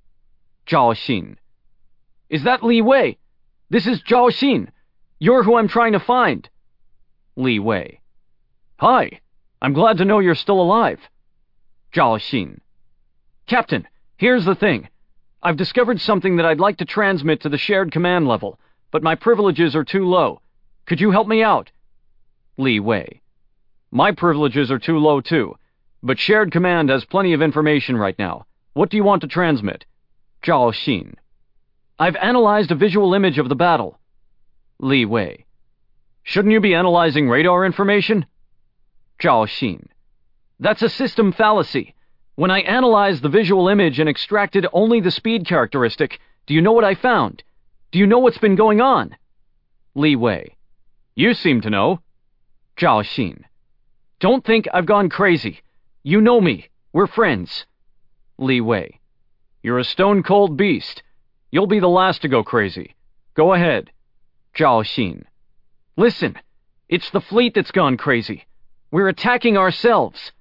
Zhao Xin: "Is that Li Wei? This is Zhao Xin. You're who I'm trying to find." Li Wei: "Hi. I'm glad to know you're still alive." Zhao Xin: "Captain, here's the thing. I've discovered something that I'd like to transmit to the shared command level, but my privileges are too low. Could you help me out?" Li Wei: "My privileges are too low too, but shared command has plenty of information right now. What do you want to transmit?" Zhao Xin: "I've analyzed a visual image of the battle." Li Wei: "Shouldn't you be analyzing radar information?" Zhao Xin: "That's a system fallacy. When I analyzed the visual image and extracted only the speed characteristic, do you know what I found? Do you know what's been going on?" Li Wei: "You seem to know." Zhao Xin: "Don't think I've gone crazy. You know me. We're friends." Li Wei: "You're a stone-cold beast. You'll be the last to go crazy. Go ahead." Zhao Xin: "Listen, it's the fleet that's gone crazy. We're attacking ourselves."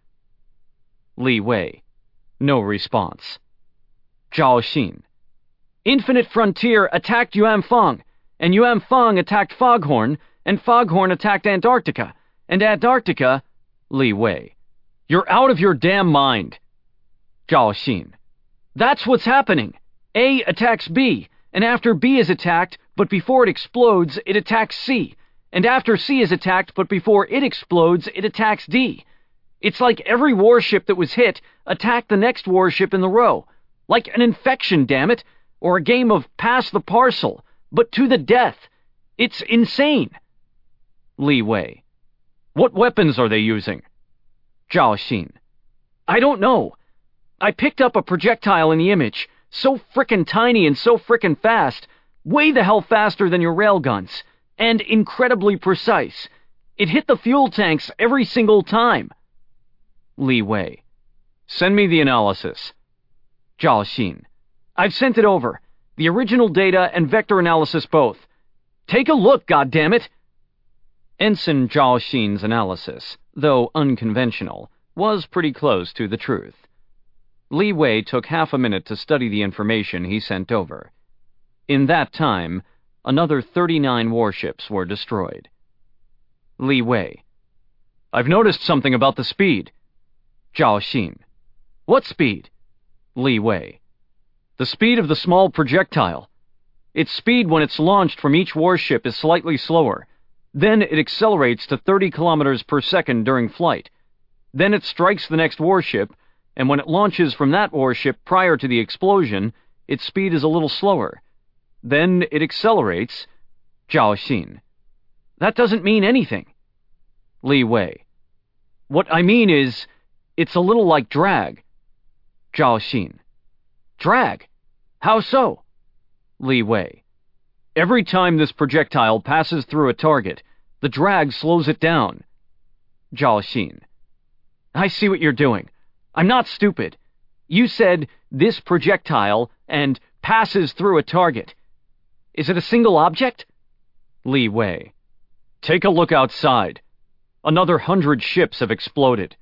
Li Wei: No response. Zhao Xin: "Infinite Frontier attacked Yuanfang, and Yuanfang attacked Foghorn, and Foghorn attacked Antarctica, and Antarctica..." Li Wei: "You're out of your damn mind." Zhao Xin: "That's what's happening. A attacks B, and after B is attacked, but before it explodes, it attacks C, and after C is attacked, but before it explodes, it attacks D. It's like every warship that was hit attacked the next warship in the row, like an infection, damn it, or a game of pass the parcel, but to the death. It's insane." Li Wei: "What weapons are they using?" Zhao Xin: "I don't know. I picked up a projectile in the image, so frickin' tiny and so frickin' fast, way the hell faster than your railguns, and incredibly precise. It hit the fuel tanks every single time." Li Wei: "Send me the analysis." Zhao Xin: "I've sent it over. The original data and vector analysis both. Take a look, goddammit!" Ensign Zhao Xin's analysis, though unconventional, was pretty close to the truth. Li Wei took half a minute to study the information he sent over. In that time, another 39 warships were destroyed. Li Wei: "I've noticed something about the speed." Zhao Xin: "What speed?" Li Wei: "The speed of the small projectile. Its speed when it's launched from each warship is slightly slower. Then it accelerates to 30 kilometers per second during flight. Then it strikes the next warship, and when it launches from that warship prior to the explosion, its speed is a little slower. Then it accelerates." Zhao Xin: "That doesn't mean anything." Li Wei: "What I mean is, it's a little like drag." Zhao Xin: "Drag? How so?" Li Wei: Every time this projectile passes through a target, the drag slows it down. Zhao Xin. I see what you're doing. I'm not stupid. You said this projectile and passes through a target. Is it a single object? Li Wei. Take a look outside. Another 100 ships have exploded.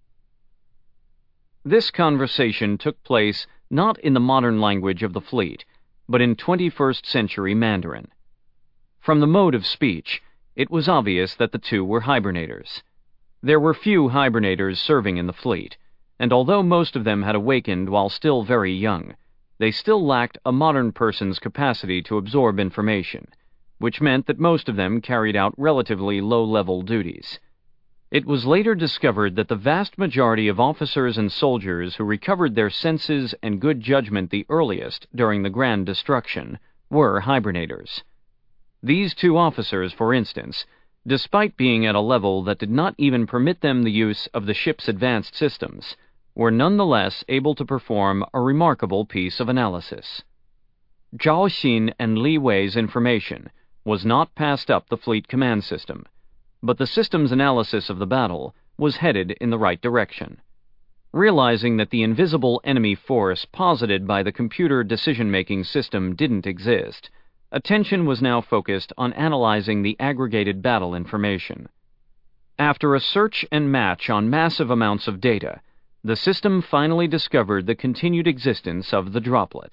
This conversation took place not in the modern language of the fleet, but in 21st century Mandarin. From the mode of speech, it was obvious that the two were hibernators. There were few hibernators serving in the fleet, and although most of them had awakened while still very young, they still lacked a modern person's capacity to absorb information, which meant that most of them carried out relatively low-level duties. It was later discovered that the vast majority of officers and soldiers who recovered their senses and good judgment the earliest during the Grand Destruction were hibernators. These two officers, for instance, despite being at a level that did not even permit them the use of the ship's advanced systems, were nonetheless able to perform a remarkable piece of analysis. Zhao Xin and Li Wei's information was not passed up the fleet command system, but the system's analysis of the battle was headed in the right direction. Realizing that the invisible enemy force posited by the computer decision-making system didn't exist, attention was now focused on analyzing the aggregated battle information. After a search and match on massive amounts of data, the system finally discovered the continued existence of the droplet.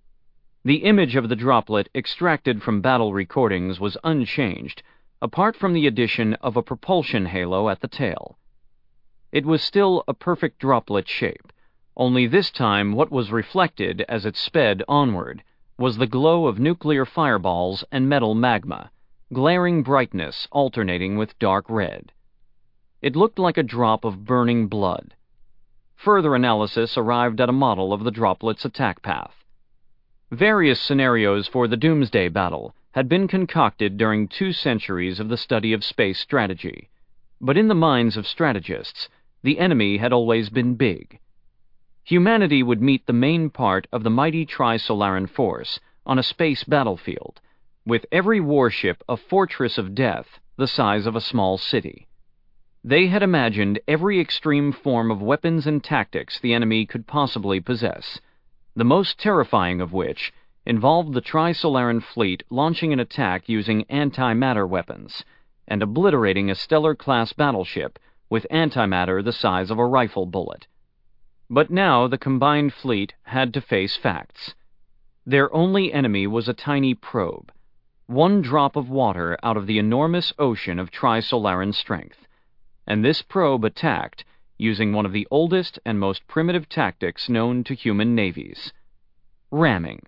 The image of the droplet extracted from battle recordings was unchanged, apart from the addition of a propulsion halo at the tail. It was still a perfect droplet shape, only this time what was reflected as it sped onward was the glow of nuclear fireballs and metal magma, glaring brightness alternating with dark red. It looked like a drop of burning blood. Further analysis arrived at a model of the droplet's attack path. Various scenarios for the Doomsday battle had been concocted during 2 centuries of the study of space strategy, but in the minds of strategists, the enemy had always been big. Humanity would meet the main part of the mighty Trisolaran force on a space battlefield, with every warship a fortress of death the size of a small city. They had imagined every extreme form of weapons and tactics the enemy could possibly possess, the most terrifying of which involved the Trisolaran fleet launching an attack using antimatter weapons and obliterating a stellar-class battleship with antimatter the size of a rifle bullet. But now the combined fleet had to face facts. Their only enemy was a tiny probe, one drop of water out of the enormous ocean of Trisolaran strength, and this probe attacked using one of the oldest and most primitive tactics known to human navies: ramming.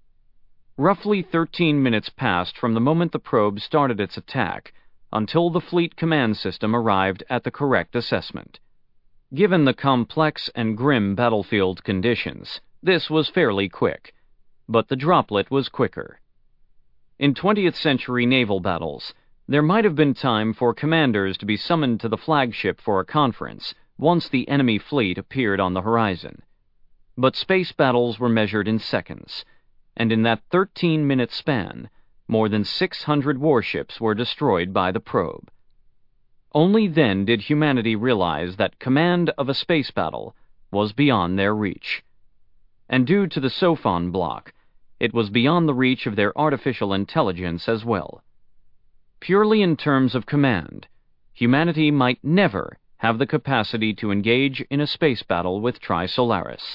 Roughly 13 minutes passed from the moment the probe started its attack until the fleet command system arrived at the correct assessment. Given the complex and grim battlefield conditions, this was fairly quick, but the droplet was quicker. In 20th century naval battles, there might have been time for commanders to be summoned to the flagship for a conference once the enemy fleet appeared on the horizon. But space battles were measured in seconds, and in that 13-minute span, more than 600 warships were destroyed by the probe. Only then did humanity realize that command of a space battle was beyond their reach. And due to the Sophon block, it was beyond the reach of their artificial intelligence as well. Purely in terms of command, humanity might never have the capacity to engage in a space battle with Trisolaris.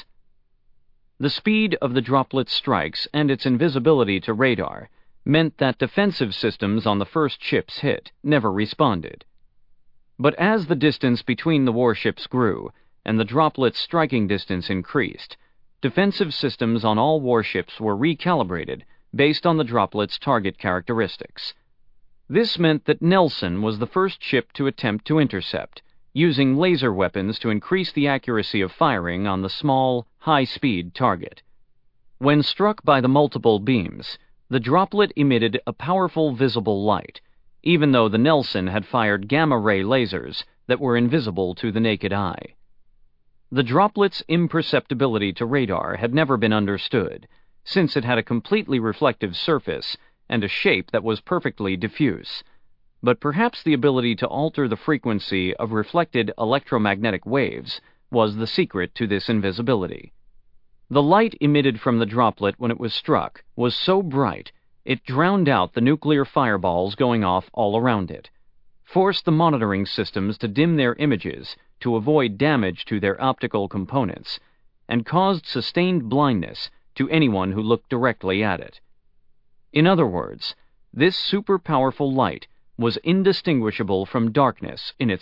The speed of the droplet's strikes and its invisibility to radar meant that defensive systems on the first ships hit never responded. But as the distance between the warships grew and the droplet's striking distance increased, defensive systems on all warships were recalibrated based on the droplet's target characteristics. This meant that Nelson was the first ship to attempt to intercept, using laser weapons to increase the accuracy of firing on the small, high-speed target. When struck by the multiple beams, the droplet emitted a powerful visible light, even though the Nelson had fired gamma-ray lasers that were invisible to the naked eye. The droplet's imperceptibility to radar had never been understood, since it had a completely reflective surface and a shape that was perfectly diffuse. But perhaps the ability to alter the frequency of reflected electromagnetic waves was the secret to this invisibility. The light emitted from the droplet when it was struck was so bright it drowned out the nuclear fireballs going off all around it, forced the monitoring systems to dim their images to avoid damage to their optical components, and caused sustained blindness to anyone who looked directly at it. In other words, this super-powerful light was indistinguishable from darkness in its